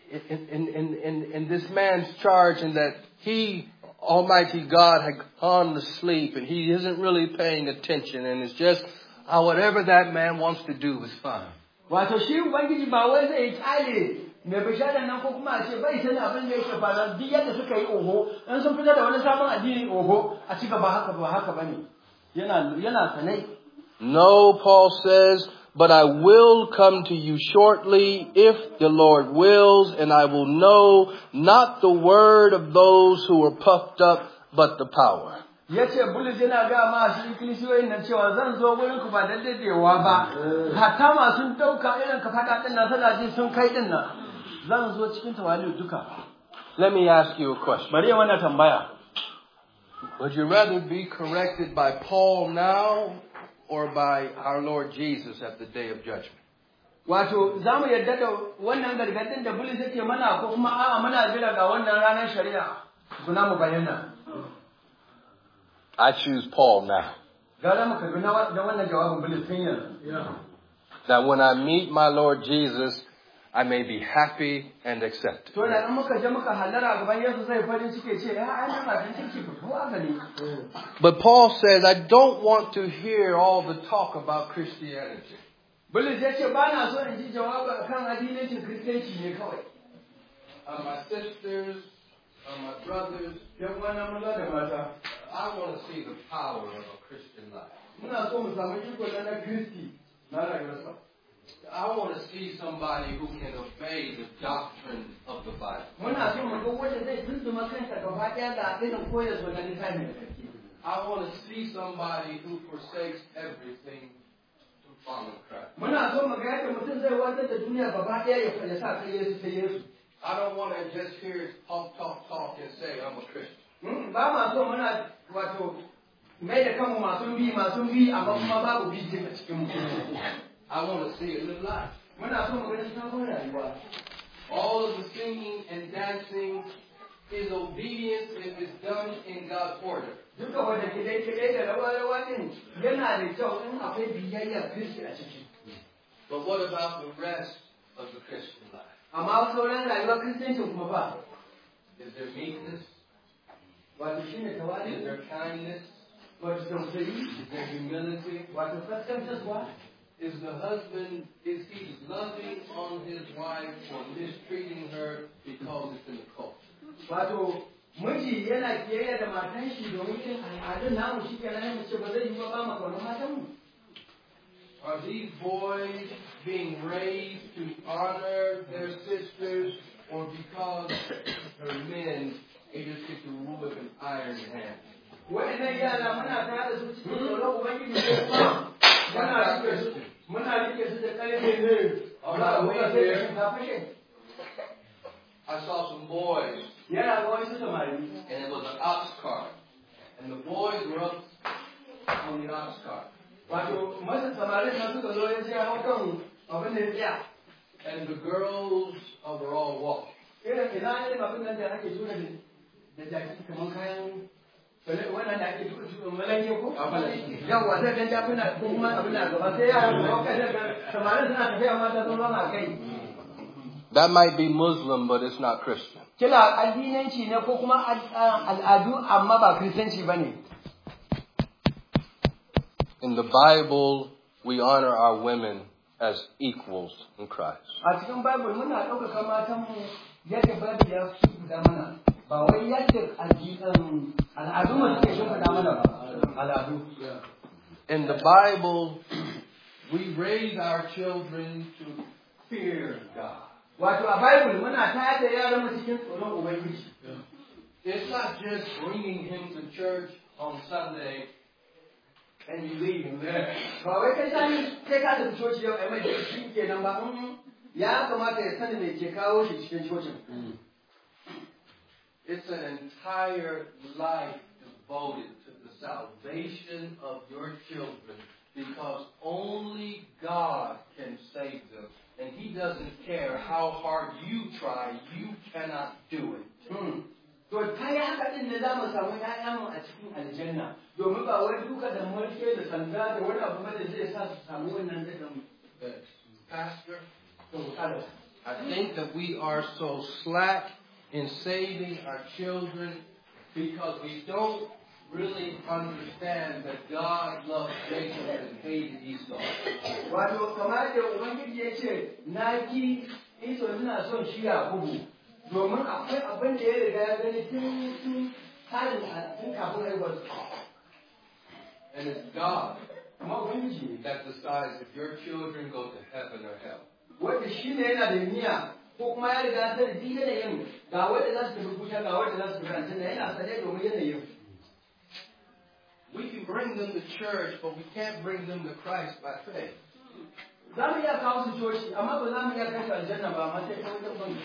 in this man's charge, and that he, Almighty God, had gone to sleep and he isn't really paying attention, and it's just whatever that man wants to do is fine. Wato shi Ubangiji ba wai zai kyale mai bishara nan ko kuma a ce bai sani abin da yake faruwa duk yadda suka yi oho in sun fita da wani sabon addini oho a ci gaba haka bane yana sanai. No, Paul says, but I will come to you shortly if the Lord wills, and I will know not the word of those who are puffed up, but the power. Yace Bulus yana ga ma shi kilisiyoyin nan cewa zan zo wurin ku ba da dadewa ba. Hatta ma sun dauka irin ka fada din nan sana ji sun kai din nan. Zan zo cikin tawali'u duka. Let me ask you a question. Bari wannan tambaya. Would you rather be corrected by Paul now or by our Lord Jesus at the day of judgment? Wato za mu yarda da wannan gargadin da Bulus yake mana ko kuma a'a muna jira ga wannan ranar shari'a kuna mu bayyana. I choose Paul now. Gara mu karbi da wannan jawabin Bulus tun yanzu. That when I meet my Lord Jesus, I may be happy and accepted. To da muka je muka hallara gaban Yesu sai farin ciki ce ai ba dan ciki ko a gani. But Paul says, I don't want to hear all the talk about Christianity. Bulus ya ce ba na so in ji jawabi kan addinin Kiristanci ne kawai. My sisters, my brothers, yan wannan maza da mata. I want to see the power of a Christian life. Muna so mu samu iko na Kristi na rayuwarsa. I want to see somebody who can obey the doctrine of the Bible. Muna so mu ga wanda zai tuntuma kansa gaba daya ga irin koyarwa na littafin da kake. I want to see somebody who forsakes everything to follow Christ. Muna so mu ga yadda mutum zai watsar da duniya gaba daya ya sa kai Yesu. I don't want to just hear talk and say I'm a Christian. Ba ma so muna wato mai da kanmu masu bi amma kuma babu bi a cikin mu. I want to see it live life. Muna so mu ga sabon rayuwa. All of the singing and dancing is obedience if it's done in God's order. Duka wanda kidai da rawa din yana da kyau in akwai biyayya Kristi a ciki. But what about the rest of the Christian life? Amma sauran rayuwar Kristanci kuma ba. Is there meekness? Wato shine tawali. Is there kindness? Wato tausayi. Is there humility? Wato kaskantarwa. Is the husband, is he loving on his wife or mistreating her because it's in the culture? Wato miji yana kiyaye da matan shi domin yin al'adun namu shi kenan mu ce ba zai yi ba mu kauna matan mu. Are these boys being raised to honor their sisters, or because they're men, they just get to rule with an iron hand? Waɗannan yara muna tare da su cikin tsoron Ubangiji ne kuma muna rike su da ƙarfe ne. I saw some boys, Yana ga wasu samari. and it was an ox cart. And the boys were up on the ox cart. Wato masu samarin nan suka zo ya ce hau kan abin da ya tsaya. And the girls were all walking. Irin ina irin abin nan da ake tura da jaki kamar kayan wannan da ake tura malanke ko? Yawwa zai dan jakuna ko kuma abin da gaba sai yara su hau kai daga samarin suna tafiya mata sun zama kai. That might be Muslim, but it's not Christian. Kila addinanci ne ko kuma al'adu amma ba Kiristanci ba ne. In the Bible, we honor our women as equals in Christ. A cikin Bible muna ɗaukaka matanmu yadda Bible ya shimfiɗa mana, ba wai yadda al'adu mu suke shimfiɗa mana ba, al'adu. In the Bible, we raise our children to fear God. Wato a Bible muna tayar da yaran mu cikin tsoron Ubangiji. It's not just bringing him to church on Sunday and you leave him there. Ba wai kai ka tafi coci yau ai mai shi kenan ba. Ya kamata ya sani me ke kawo shi cikin cocin. It's an entire life devoted to the salvation of your children because only God can save them. And he doesn't care how hard you try, you cannot do it. To ta yi haka ɗin da za mu samu ‘ya'yanmu a cikin aljanna, domin ba wai duka da mulke da sanda da wani abu da zai sa su samu wannan ɗin. Pastor, I think that we are so slack in saving our children because we don't really understand that God loved Jacob and hated Esau. Wato kamar da Ubangiji ya ce, na ki Esau ina son shi Yakubu, domin akwai abin da ya riga ya gani tun halin tun kafin haihuwar. And it's God that decides if your children go to heaven or hell. Wanda shi ne yana da niyya ko kuma ya riga ta ji yanayin ga wanda za su tafi kuta ga wanda za su tafi aljanna yana sane domin yanayin. We can bring them to church, but we can't bring them to Christ by faith. Za mu iya kawo su coci, amma ba za mu iya kai su aljanna ba, amma sai ta wajen banki.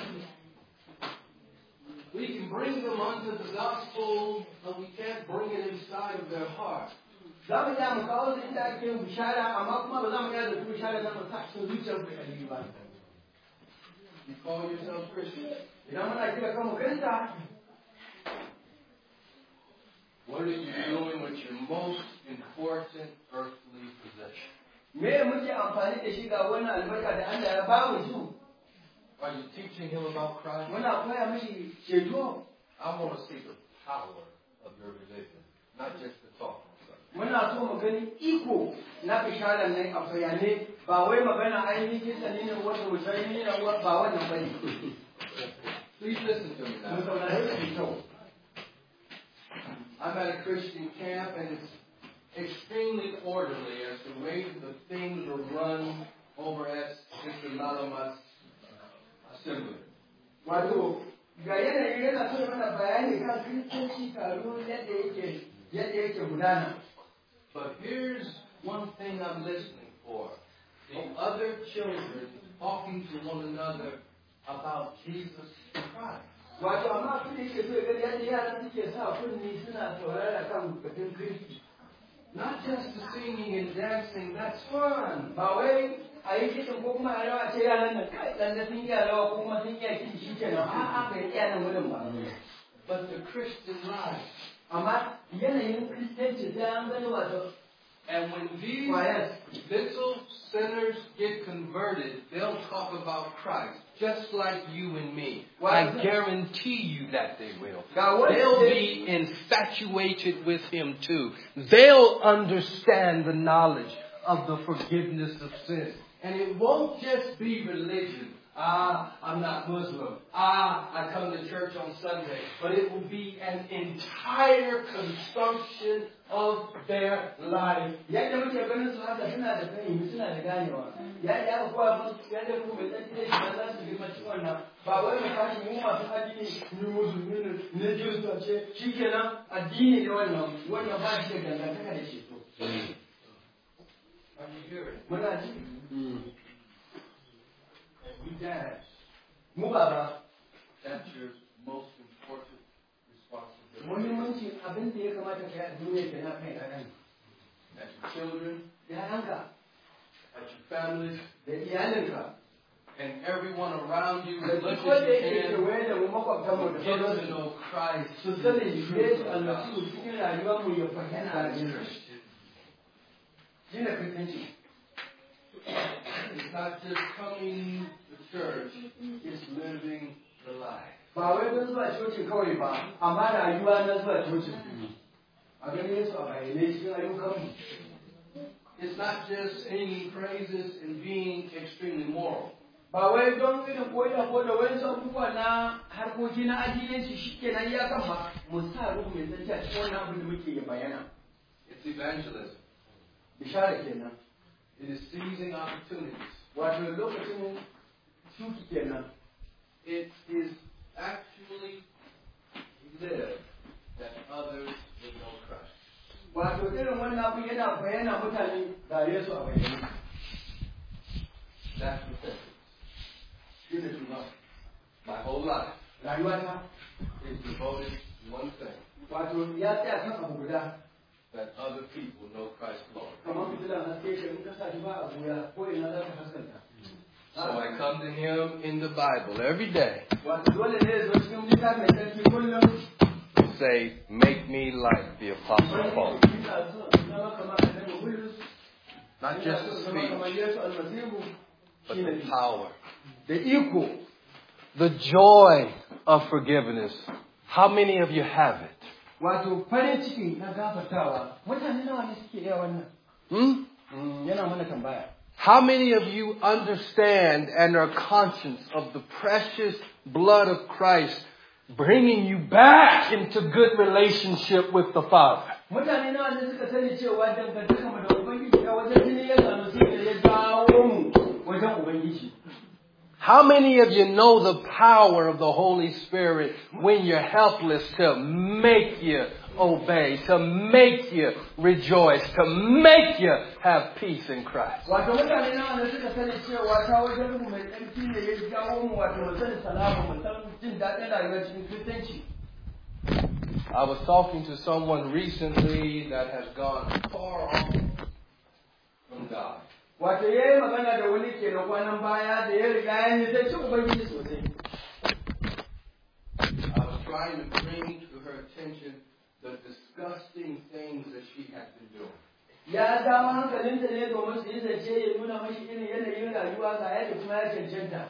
We can bring them unto the gospel, but we can't bring it inside of their heart. Za mu iya mu kawo su inda ake yin bishara, amma kuma ba za mu iya da su bishara na mu sa cikin zuciyar bai kalli ba. You call yourself Christian? Idan muna kira kanmu Kirista, what are you doing with your most important earthly possession? Me muke amfani da shi ga wannan albarka da Allah ya ba mu su? Are you teaching him about Christ? Muna koya mishi ceto. I want to see the power of your religion, not just the talk. Muna so mu gani iko na bisharar nan a bayane ba wai magana ainihin kinsa ne wanda mutane ne ba wannan bane. Please listen to me now. Mu saurare da kyau. I'm at a Christian camp and it's extremely orderly as the way the things are run over at Mr. Lalamas assembly. Wato ga yanayi yana so mana bayani kan Kiristanci taro yadda yake gudana. But here's one thing I'm listening for. The other children talking to one another about Jesus Christ. Wato amma su ne ke so ya gani yadda yaran suke sa kunni suna saurara kan batun Kristi. Not just the singing and dancing, that's fun. Ba wai a yi kiɗin ko kuma a rawa ce yaran nan kai ɗan da sun iya rawa ko kuma sun iya kiɗi shi kenan a'a bai iya nan wurin ba. But the Christian life. Amma yanayin Kiristanci sai an gani wato. And when these little sinners get converted, they'll talk about Christ, just like you and me. I guarantee you that they will. They'll be infatuated with Him too. They'll understand the knowledge of the forgiveness of sins. And it won't just be religion. I'm not Muslim. I come to church on Sunday. But it will be an entire consumption of their life. Yadda muke ganin su haka suna da fahimi suna da ganewa. Yadda aka kowa yadda kuma mai tsarki da shi za su girma cikin wannan. Ba wai mu tashi mu masu addini ni musulmi ne ne Kirista ce shikenan addini ne wannan ba shi da dangantaka da shi to. Are you hearing? Muna ji. You dance. Mu baba. That's your most important responsibility. muhimmancin abin da ya kamata ka yi a duniya ke na kai ɗan. at your children, ‘Ya'yanka at your families, da iyalinka and everyone around you da as much duk wanda as you yake can. kewaye da mu makwabtanmu da Get to sauransu. know Christ. Su sani Yesu almasihu cikin rayuwarmu ya bayyana a cikin shi ne kristanci. It's not just coming to church, it's living the life. Ba wai don zuwa cocin kawai ba, amma rayuwa na zuwa cocin. A ganin Yesu a bayyane cikin ayyukanmu. It's not just singing praises and being extremely moral. Ba wai don irin koya ko da wani abubuwa na harkoki na addinanci shi ke nan ya kan ba, mu sa ruhu mai tsarki a cikin wannan abin da muke ya bayyana. It's evangelism. Bishara kenan. It is seizing opportunities. Wato lokacin shuki kenan. It is actually live that others will know Christ. Wato irin wannan abin yana bayyana mutane ga Yesu a bayyane. That's repentance. Shi ne tuba. My whole life Rayuwata is devoted to one thing, wato ya tsaya kan abu guda. that other people know Christ Lord. Kamar fitilan haske ke in ka sa shi ba a goya ko ina za ka haskanta. So I come to Him in the Bible every day Wato dole ne ya zo cikin littafi mai tsarki kullum. and say, make me like the Apostle Paul. Not just the speech, but the power. The iko. The joy of forgiveness. How many of you have it? Wato farin ciki na gafartawa. Mutane nawa ne suke iya wannan? Yana mana tambaya. How many of you understand and are conscious of the precious blood of Christ bringing you back into good relationship with the Father? Mutane nawa ne suka sani cewa dangantaka mu da Ubangiji a wajen jini ya samu sai da ya dawo mu wajen Ubangiji. How many of you know the power of the Holy Spirit when you're helpless to make you obey, to make you rejoice, to make you have peace in Christ? Wato mutane nawa ne suka sani cewa ta wajen ruhu mai tsarki ne ya jawo mu wato mu sani salama mu san jin daɗin rayuwar cikin Kiristanci. I was talking to someone recently that has gone far off from God. Wato ya yi magana da wani ke na kwanan baya da ya riga ya yi zai ci Ubangiji sosai. I was trying to bring to her attention the disgusting things that she had been doing. Ya dawo hankalinta ne domin su yi zance ya nuna mashi irin yanayin rayuwa ga yadda kuma ya cancanta.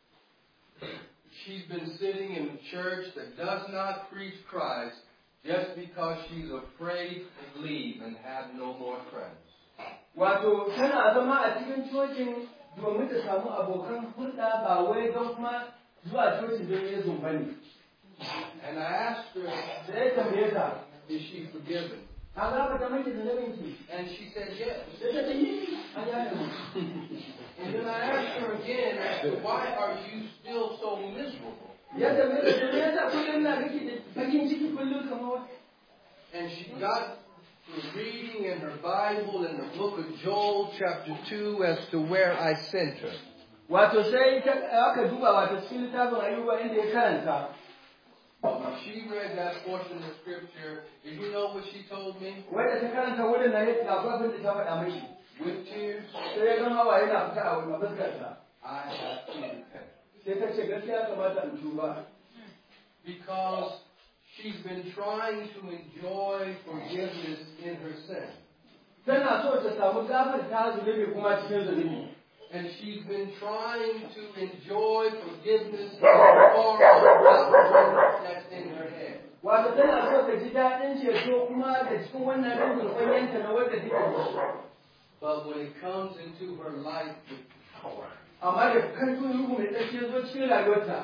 She's been sitting in a church that does not preach Christ just because she's afraid to leave and have no more friends. Wato tana zama a cikin cocin domin ta samu abokan hulɗa ba wai don kuma zuwa cocin don Yesu ba ne. And I asked her, Da ya tambaye ta, is she forgiven? ka gafarta miki zunubinki? And she said yes. Sai ta ce, yi, an yafe mu. And then I asked her again, I said, why are you still so miserable? Ya tambaye ta, me yasa kullum na kake da bakin ciki kullum kamar And she got to reading in her Bible in the book of Joel chapter 2 as to where I sent her. Wato sai aka duba wato cikin littafin Ayuba inda ya karanta. But when she read that portion of scripture, did you know what she told me? Wanda ta karanta wurin na yadda akwai abin da ta faɗa mashi. With tears, Sai ya gan hawa yana fita a wani fuskarsa. I have to repent. Sai ta ce gaskiya kamata in tuba. Because she's been trying to enjoy forgiveness in her sin. Tana so ta samu gafarta zunubi kuma cikin zunubi. And she's been trying to enjoy forgiveness for the that's in her head. Wato tana so ta ji daɗin ceto kuma da cikin wannan rangin kwanyanta na wadda take da shi. But when it comes into her life with power, Amma da karfin ruhu mai tsarki ya zo cikin rayuwarta,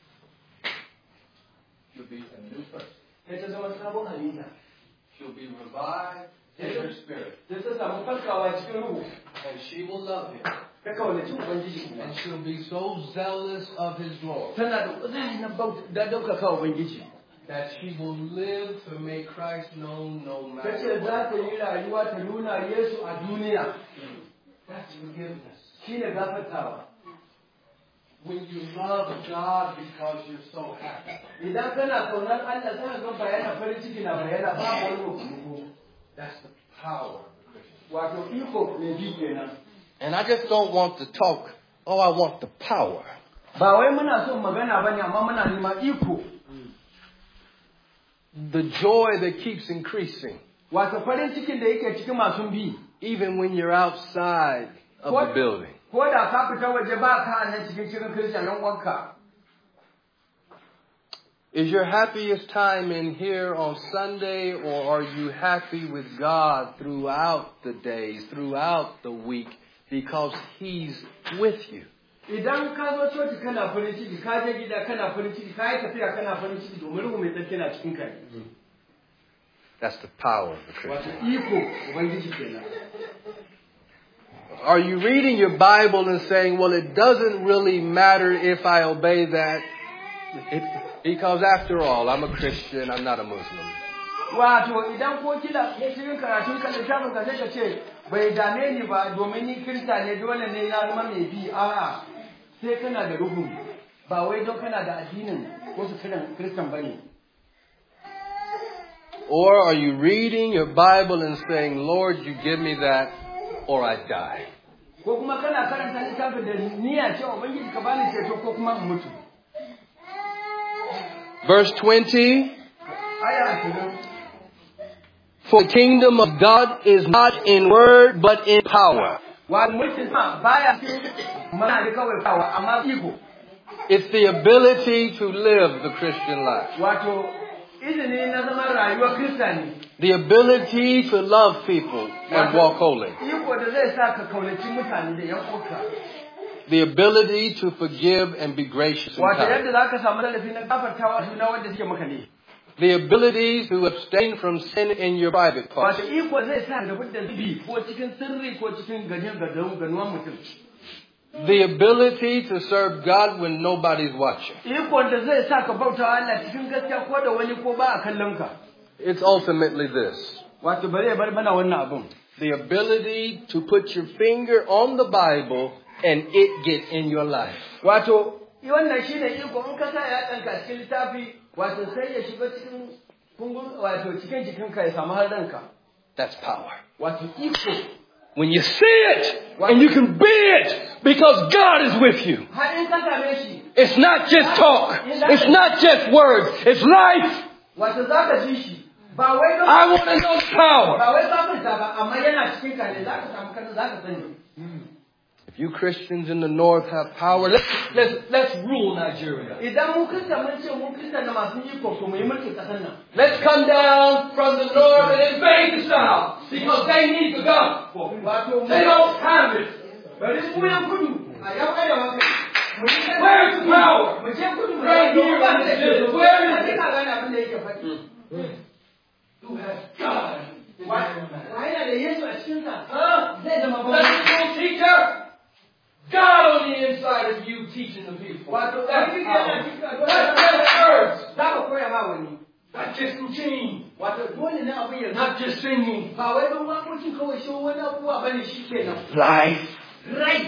she'll be a new person. sai ta zama sabon halitta. She'll be revived in her spirit. Sai ta samu farkawa cikin ruhu. And she will love him. Ta kaunaci Ubangiji kuma. And she'll be so zealous of his glory Tana da kuzari na da ɗaukaka Ubangiji. that she will live to make Christ known no Ta ce matter za what. ta yi rayuwa ta nuna Yesu a duniya. That's forgiveness. Shi ne gafartawa. when you love God because you're so happy. Idan kana kaunar Allah sai ka ga bayana farin ciki na bayana ba wani mutum. That's the power of the Christian. Wato iko ne ji kenan. And I just don't want to talk. Oh, I want the power. Ba wai muna son magana bane amma muna neman iko. The joy that keeps increasing. Wato farin cikin da yake cikin masu bi. Even when you're outside of the building. Ko da ka fita waje ba ka nan cikin Christian wanka. Is your happiest time in here on Sunday, or are you happy with God throughout the days, throughout the week, because He's with you? Idan ka zo coci kana farin ciki, ka je gida kana farin ciki, ka yi tafiya kana farin ciki domin ruhu mai tsarki na cikin kai. That's the power of the Christian. Wato iko Ubangiji kenan. Are you reading your Bible and saying, well, it doesn't really matter if I obey that, because after all, I'm a Christian, I'm not a Muslim. Wato idan ko kila cikin karatun ka littafin ka sai ka ce bai dame ni ba domin ni Kirista ne dole ne na zama mai bi a'a sai kana da ruhu ba wai don kana da addinin ko su kiran Kiristan bane. Or are you reading your Bible and saying, Lord, you give me that or I die? Ko kuma kana karanta littafin da niyya cewa Ubangiji ka bani ceto ko kuma in mutu. Verse 20. Aya 20. For the kingdom of God is not in word but in power. It's the ability to live the Christian life. The ability to love people and walk holy. The ability to forgive and be gracious and kind. The ability to abstain from sin in your private parts. The ability to serve God when nobody's watching. It's ultimately this. The ability to put your finger on the Bible and it get in your life. That's power. When you see it and you can be it because God is with you. It's not just talk. It's not just words. It's life. I want to know power. If you Christians in the north have power, let's rule Nigeria. Let's come down from the north and invade the south because they need the gospel. They don't have it. Where's the power? Right here. Where is it? Who has God? Huh? Teacher? God on the inside of you teaching the people. That's words. Not just routine. Not just singing. Life. Right.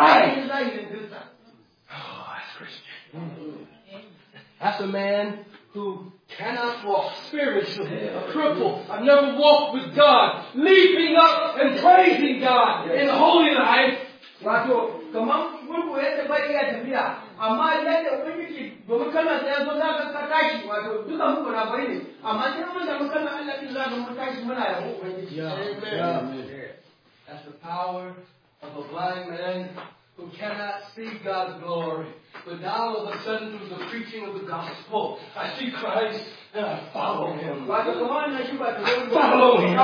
Oh, that's Christian. That's a man who cannot walk spiritually, a cripple. I've never walked with God, leaping up and praising God in holy life. Wato kamar gurgu yadda bai iya tafiya amma yadda ubangiji domin kana sai yazo za ka tashi wato duka muku na bai ne amma sai mun da mun kana Allah din za mu tashi muna yabo ubangiji. Amen. That's the power of a blind man who cannot see God's glory. But now all of a sudden through the preaching of the gospel, I see Christ and I follow Him. Follow Him.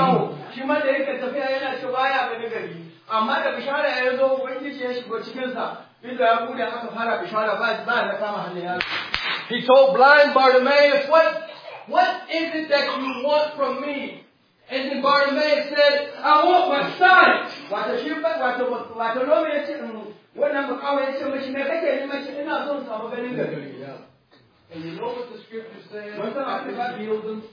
Amma da bishara ya zo ubangiji ya shigo cikin sa inda ya bude aka fara bishara ba na kama hannun yaro. He told blind Bartimaeus, what is it that you want from me? And then Bartimaeus said, I want my sight. Wato Rome ya ce wannan bukawa ya ce mashi me kake neman shi ina son samu ganin gari. And you know what the scripture says? After he healed them.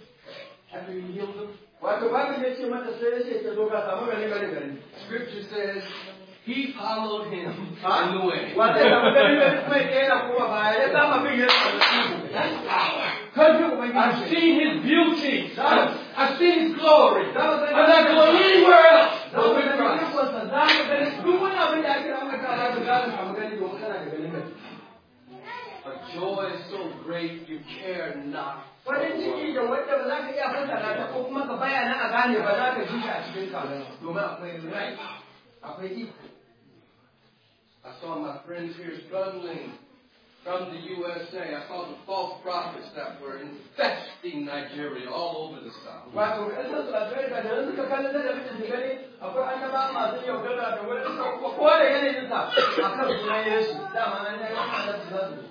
Wato Bible ya ce mata sai ya ce ka zo ka samu ganin gari. Scripture says he followed him in the way. Wata da magana da kuma yana kuma baya ya kama bin yana That's power. kan ji ubangiji. I've seen his beauty. I've seen his glory. I'm not going anywhere else but with Christ. Duk wani abin da ake ambata za ka gane a magana domin kana da ganin gaske. A joy is so great you care not. Farin ciki da wanda ba za ka iya fassara ta ko kuma ka bayyana a gane ba za ka ji shi a cikin ka domin akwai rai akwai iko. I saw my friends here struggling from the USA. I saw the false prophets that were infesting Nigeria all over the South. Wato ƙasar su Amerika da yanzu ka kallon da mutum da gani akwai annaba masu yaudara da wani ko da yanayin sa a kan sunan Yesu dama an yi annabi za su.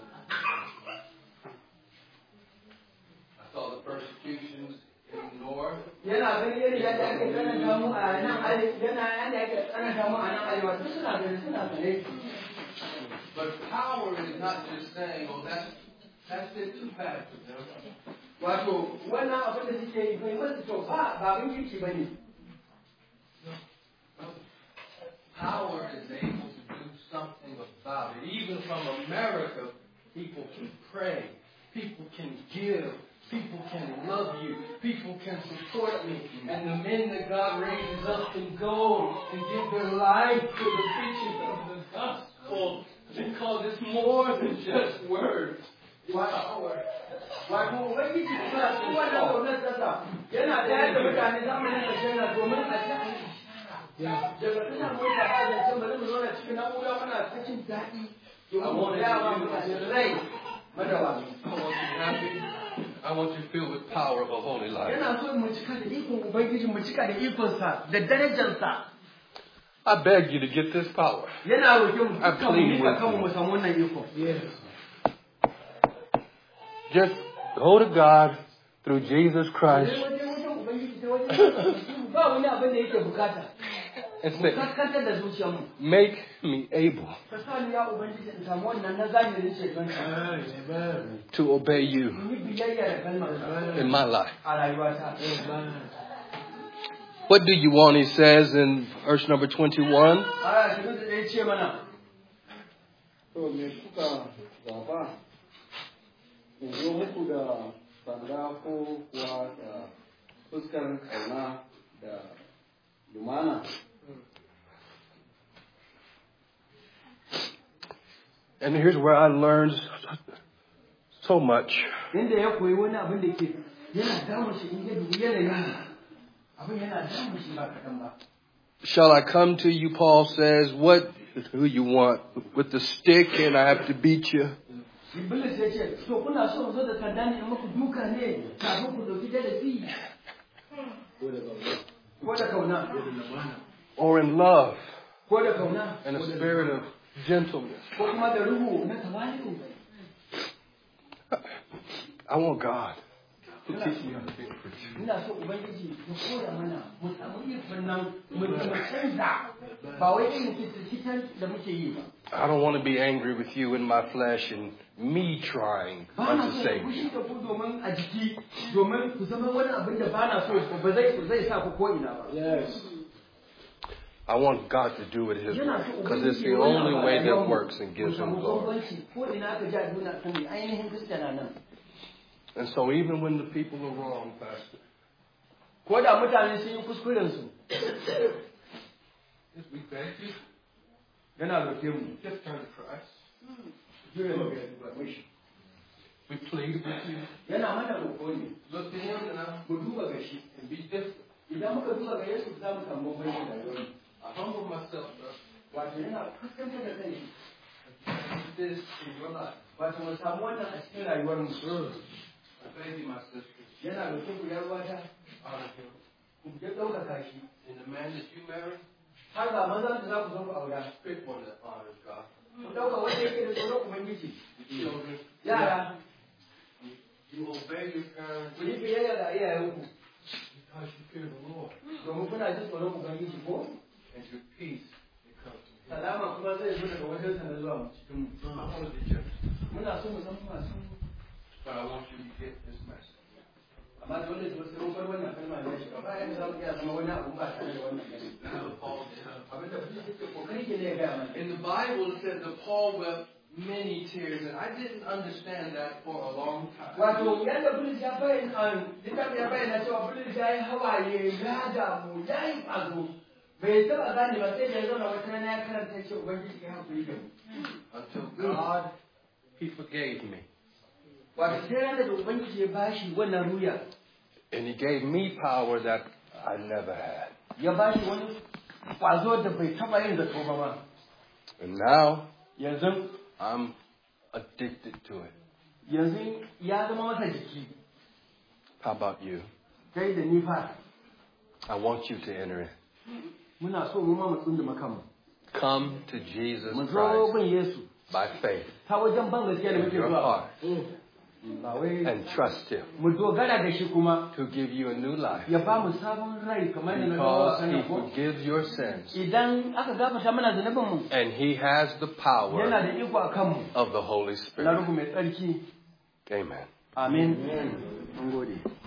I saw the persecutions in the north. Yana gani irin yadda ake tsananta mu a nan arewa yana yadda ake tsananta mu a nan arewa duk suna gani suna gane. But power is not just saying, oh, that's it too bad for them. Wato wannan abin da suke yi bai masu to ba abin kirki ba ne. Power is able to do something about it. Even from America, people can pray. People can give. People can love you. People can support me. And the men that God raises up can go and give their life to the preaching of the gospel. Because it's more than just words. It's power. Wato ubangiji suna cikin wannan gwamnati ƙasa yana da yadda mutane zamanin ƙarshen na domin a ci daga tuna mota ba da can bari mu zauna cikin na'ura muna ta jin daɗi domin mu yawa mutane rai madawa. I want you happy. I want you filled with power of a holy life. Yana so mu cika da ikon ubangiji mu cika da ikonsa da darajarsa. I beg you to get this power. Yana roƙe mu I dukkan mu plead nika with kanmu you. mu samu wannan iko. Just go to God through Jesus Christ Ba wani abin da yake bukata. and Mu say, kaskantar da zuciyarmu. make me able Ka sa ni ya ubangiji in samu wannan na zahirin shekarun to obey you mu yi biyayya da kalmar in my life. a rayuwata. What do you want, he says in verse number 21. Aya shirin da ɗaya ce mana. To me kuka zaba? In zo muku da sanda ko kuwa da fuskar kauna da lumana? And here's where I learned so much. Inda ya koyi wani abin da ke yana damun shi in ya dubi yanayin abin yana damun shi ba kaɗan ba. Shall I come to you, Paul says, who you want? With the stick and I have to beat you? Iblis ya ce, to kuna so zo da sanda ne muku duka ne kafin ku ɗauki darasi. Ko da kauna. Or in love Ko da kauna. and a spirit of gentleness? Ko kuma da ruhu na tawali'u. I want God to teach me how to be a preacher. Ina so Ubangiji ya koya mana mu samu ikon nan mu canza ba wai irin kitan da muke yi ba. I don't want to be angry with you in my flesh and me trying Ba na to so save ku you. shi da ku domin a jiki domin ku zama wani abin da ba na so ba zai sa ku ko ina ba. Yes. I want God to do it His way Yana so because it's Ubangiji the ya wani only abu a way that rayuwarmu. works and gives Mu Him samu glory. bambanci ko ina aka ji a duniya kan ainihin Kiristiyana nan. And so even when the people are wrong, Pastor, Ko da mutane sun yi kuskuren su yes, we beg you, yana roke mu. just turn to Christ. Juya mu ga mishi. We plead with you. Yana mana roƙo ne. Look to Him Mu duba ga shi. and be different. Idan muka duba ga Yesu za mu samu bambanci da rayuwarmu. I humble myself, brother. Wato yana fuskantar da kai. Need this in your life. Wato mu samu wannan a cikin rayuwarmu. I beg you, my sisters, Yana roƙe ku yar wata honor Him. ku je ɗaukaka shi. And the man that you marry, Har ga mazan da za ku zo ku aura. pick one that honors God. Ku ɗauka wanda yake da tsoron Ubangiji. The children, Yara, you obey your parents ku yi biyayya ga iyayenku. because you fear the Lord. Domin kuna jin tsoron Ubangiji ko? And your peace, it comes from Him. Salama kuma zai zo daga wajen sa na zuwa mu cikin mu. I want to be gentle, Muna so mu zama masu but I want you to get this message. amma dole su sun bar wannan kalma ne shi ba yan za mu iya zama wani abu ba tare da wannan abin da Bulus yake kokari ke ne ga mana. In the Bible, it said that Paul wept many tears, and I didn't understand that for a long time. Wato yadda Bulus ya bayyana, littafin ya bayyana cewa Bulus ya yi hawaye, ya damu, ya yi ƙwazo. Bai taɓa gane ba sai da ya zauna wata rana ya karanta ce Ubangiji ya haƙuri da mu. Until God, He forgave me. Wato sai ranar da Ubangiji ya bashi wannan ruya. And He gave me power that I never had. Ya bashi wani ƙwazo da bai taɓa yin zato ba ma. And now, Yanzu I'm addicted to it. yanzu ya zama masa jiki. How about you? Kai da ni fa. I want you to enter in. Muna so mu ma mu tsunduma kanmu. Come to Jesus Mu zo Christ bin Yesu. by faith Ta wajen ban gaskiya da in muke your zuwa. heart Ba wai and trust Him mu dogara da shi kuma to give you a new life ya ba mu sabon rai kamar da na because gawa He ko. forgives your sins Idan aka gafarta mana zanubin mu and He has the yana power da iko a kanmu. of the Holy Na Spirit. ruhu mai tsarki. Amen. Amin. Mun gode.